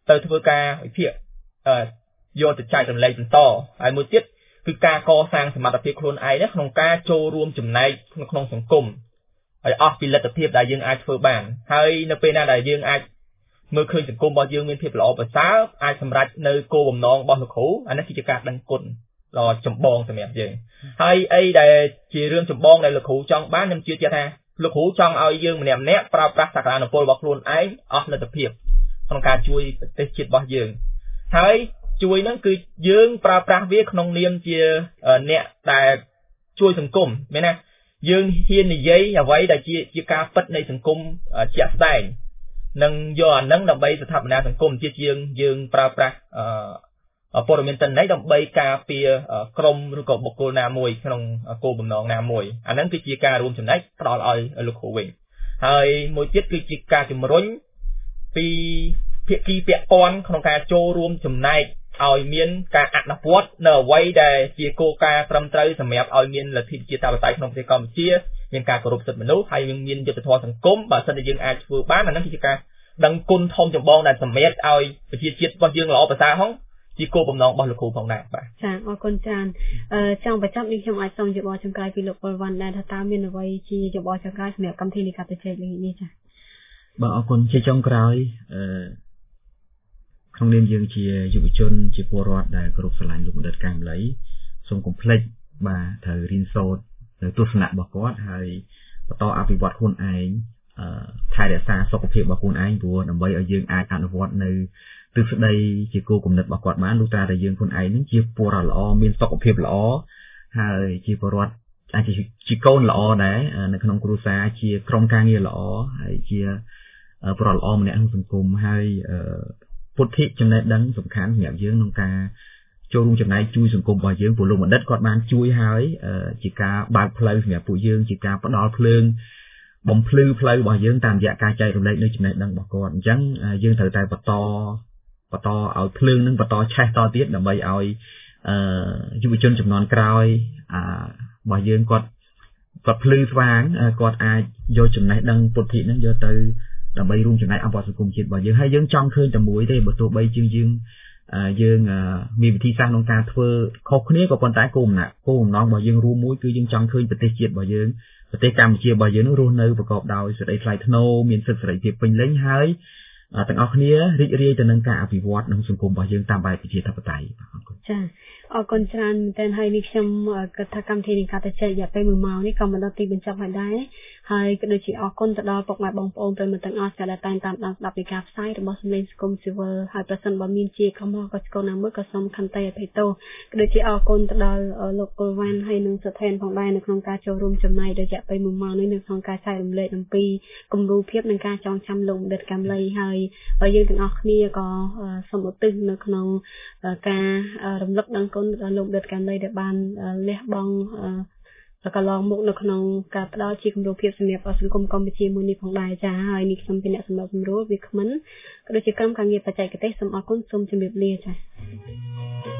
ទៅធ្វើការវិភាគយកទៅចែករំលែកបន្តហើយមួយទៀតគឺការកសាងសមត្ថភាពខ្លួនឯងក្នុងការចូលរួមចំណែកក្នុងសង្គមឲ្យអស់ពីលទ្ធភាពដែលយើងអាចធ្វើបានហើយនៅពេលណាដែលយើងអាចមើលឃើញសង្គមរបស់យើងមានភាពល្អប្រសើរអាចសម្រេចនៅគោលបំណងរបស់លោកគ្រូអានេះគឺជាការដឹងគុណដ៏ចម្បងសម្រាប់យើងហើយអីដែលជារឿងចម្បងដែលលោកគ្រូចង់បានខ្ញុំជឿជាក់ថាលោកគ្រូចង់ឲ្យយើងម្នាក់ប្រើប្រាស់សក្តានុពលរបស់ខ្លួនឯងអស់លទ្ធភាពក្នុងការជួយប្រទេសជាតិរបស់យើងហើយជួយហ្នឹងគឺយើងប្រើប្រាស់វាក្នុងនាមជាអ្នកដែលជួយសង្គមមែនណាយើងហ៊ាននិយាយអ្វីដែលជាការពិតនៃសង្គមជាក់ស្ដែងនិងយកអាហ្នឹងដើម្បីស្ថាបនាសង្គមជាជាងយើងប្រើប្រាស់ព័ត៌មានទិន្នន័យដើម្បីការពារក្រុមឬក៏បុគ្គលណាមួយក្នុងគោលបំណងណាមួយអាហ្នឹងគឺជាការរួមចំណែកផ្ដល់ឲ្យលោកគ្រូវិញហើយមួយទៀតគឺជាការជំរុញពីភាគីពាក់ព័ន្ធក្នុងការចូលរួមចំណែកឲ្យមានការអនុវត្តនៅអ្វីដែលជាគោលការណ៍ត្រឹមត្រូវសម្រាប់ឲ្យមានលទ្ធិប្រជាធិបតេយ្យក្នុងប្រទេសកម្ពុជាមានការគោរពសិទ្ធិមនុស្សហើយមានយុត្តិធម៌សង្គមបើសិនជាយើងអាចធ្វើបានអាហ្នឹងគឺជាការដឹងគុណធំចម្បងដែលសម្រាប់ឲ្យប្រជាជាតិរបស់យើងល្អប្រសើរហងជាគោលបំណងរបស់លោកគ្រូផងដែរបាទចាអរគុណច្រើនចង់បញ្ចប់នេះខ្ញុំអាចសូមយោបល់ចុងក្រោយពីលោកពលវណ្ណដែរថាតើមានអ្វីជាយោបល់ចុងក្រោយសម្រាប់កម្មវិធីនៃការជជែកនេះចាបាទអរគុណជាចុងក្រោយក្នុងនាមយើងជាយុវជនជាពលរដ្ឋដែលគោរពស្រឡាញ់លោកបណ្ឌិតកែមលីសូមកុំភ្លេចបាទត្រូវរៀនសូត្រនៅទស្សនៈរបស់គាត់ហើយបន្តអភិវឌ្ឍខ្លួនឯងថែរក្សាសុខភាពរបស់ខ្លួនឯងព្រោះដើម្បីឲ្យយើងអាចអនុវត្តនៅទិសដៅជាគោលគំនិតរបស់គាត់បានលុះត្រាតែយើងខ្លួនឯងនឹងជាពលរដ្ឋល្អមានសុខភាពល្អហើយជាពលរដ្ឋអាចជាកូនល្អដែរនៅក្នុងគ្រួសារជាក្រុមការងារល្អហើយជាពលរដ្ឋល្អម្នាក់ក្នុងសង្គមហើយពុទ្ធិចំណេះដឹងសំខាន់សម្រាប់យើងក្នុងការចូលរួមចំណែកជួយសង្គមរបស់យើងព្រោះលោកបណ្ឌិតគាត់បានជួយហើយជាការបើកផ្លូវសម្រាប់ពួកយើងជាការផ្ដល់ភ្លើងបំភ្លឺផ្លូវរបស់យើងតាមរយៈការចែករំលែកនៅចំណេះដឹងរបស់គាត់អញ្ចឹងយើងត្រូវតែបន្តឲ្យភ្លើងនឹងបន្តឆេះតទៀតដើម្បីឲ្យយុវជនចំនួនក្រោយរបស់យើងគាត់ភ្លឺស្វាងគាត់អាចយកចំណេះដឹងពុទ្ធិនឹងយកទៅដើម្បីរួមចំណែកអភិវឌ្ឍសង្គមជាតិរបស់យើងហើយយើងចង់ឃើញតែមួយទេបើទោះបីជាយើងមានវិធីសាស្ត្រក្នុងការធ្វើខុសគ្នាក៏ប៉ុន្តែគោលបំណងរបស់យើងរួមមួយគឺយើងចង់ឃើញប្រទេសជាតិរបស់យើងប្រទេសកម្ពុជារបស់យើងរស់នៅប្រកបដោយសេចក្តីថ្លៃថ្នូរមានសិទ្ធិសេរីភាពពេញលេញហើយទាំងអស់គ្នារីករាយទៅនឹងការអភិវឌ្ឍក្នុងសង្គមរបស់យើងតាមបែបប្រជាធិបតេយ្យអរគុណចាអរគុណច្រើនមែនទែនហើយនេះខ្ញុំគិតថាកម្មវិធីនៃការទៅចែករយៈពេល1ម៉ោងនេះក៏មកដល់ទីបញ្ចប់ហើយដែរហើយក៏ដូចជាអរគុណទៅដល់ពុកម៉ែបងប្អូនប្រិយមិត្តទាំងអស់ដែលតែងតាមដានស្ដាប់ពីការផ្សាយរបស់សម្លេងសង្គមស៊ីវិលហើយប្រសិនបើមានជាកំហុសក៏ឆ្កូនណាមួយក៏សូមខន្តីអភ័យទោសក៏ដូចជាអរគុណទៅដល់លោកពលវណ្ណហើយនិងសុថេនផងដែរនៅក្នុងការចូលរួមចំណែករយៈពេល1ម៉ោងនេះនៅក្នុងការចែករំលែកអំពីគំរូភាពនិងការចងចាំលោកបណ្ឌិតកែមលីហើយយើងទាំងអស់គ្នាក៏សូមឧទ្ទិសនៅក្នុងការរំលឹកដឹងគុណដល់លោកបណ្ឌិតកែមលីដែលបានលះបង់កន្លងមកនៅក្នុងការផ្ដល់ជាគំរូភាពសម្រាប់សង្គមកម្ពុជាមួយនេះផងដែរចាហើយនេះខ្ញុំជាអ្នកសម្របសម្រួលវាគ្មិនក៏ដូចជាក្រុមការងារបច្ចេកទេសសូមអរគុណសូមជម្រាបលាចា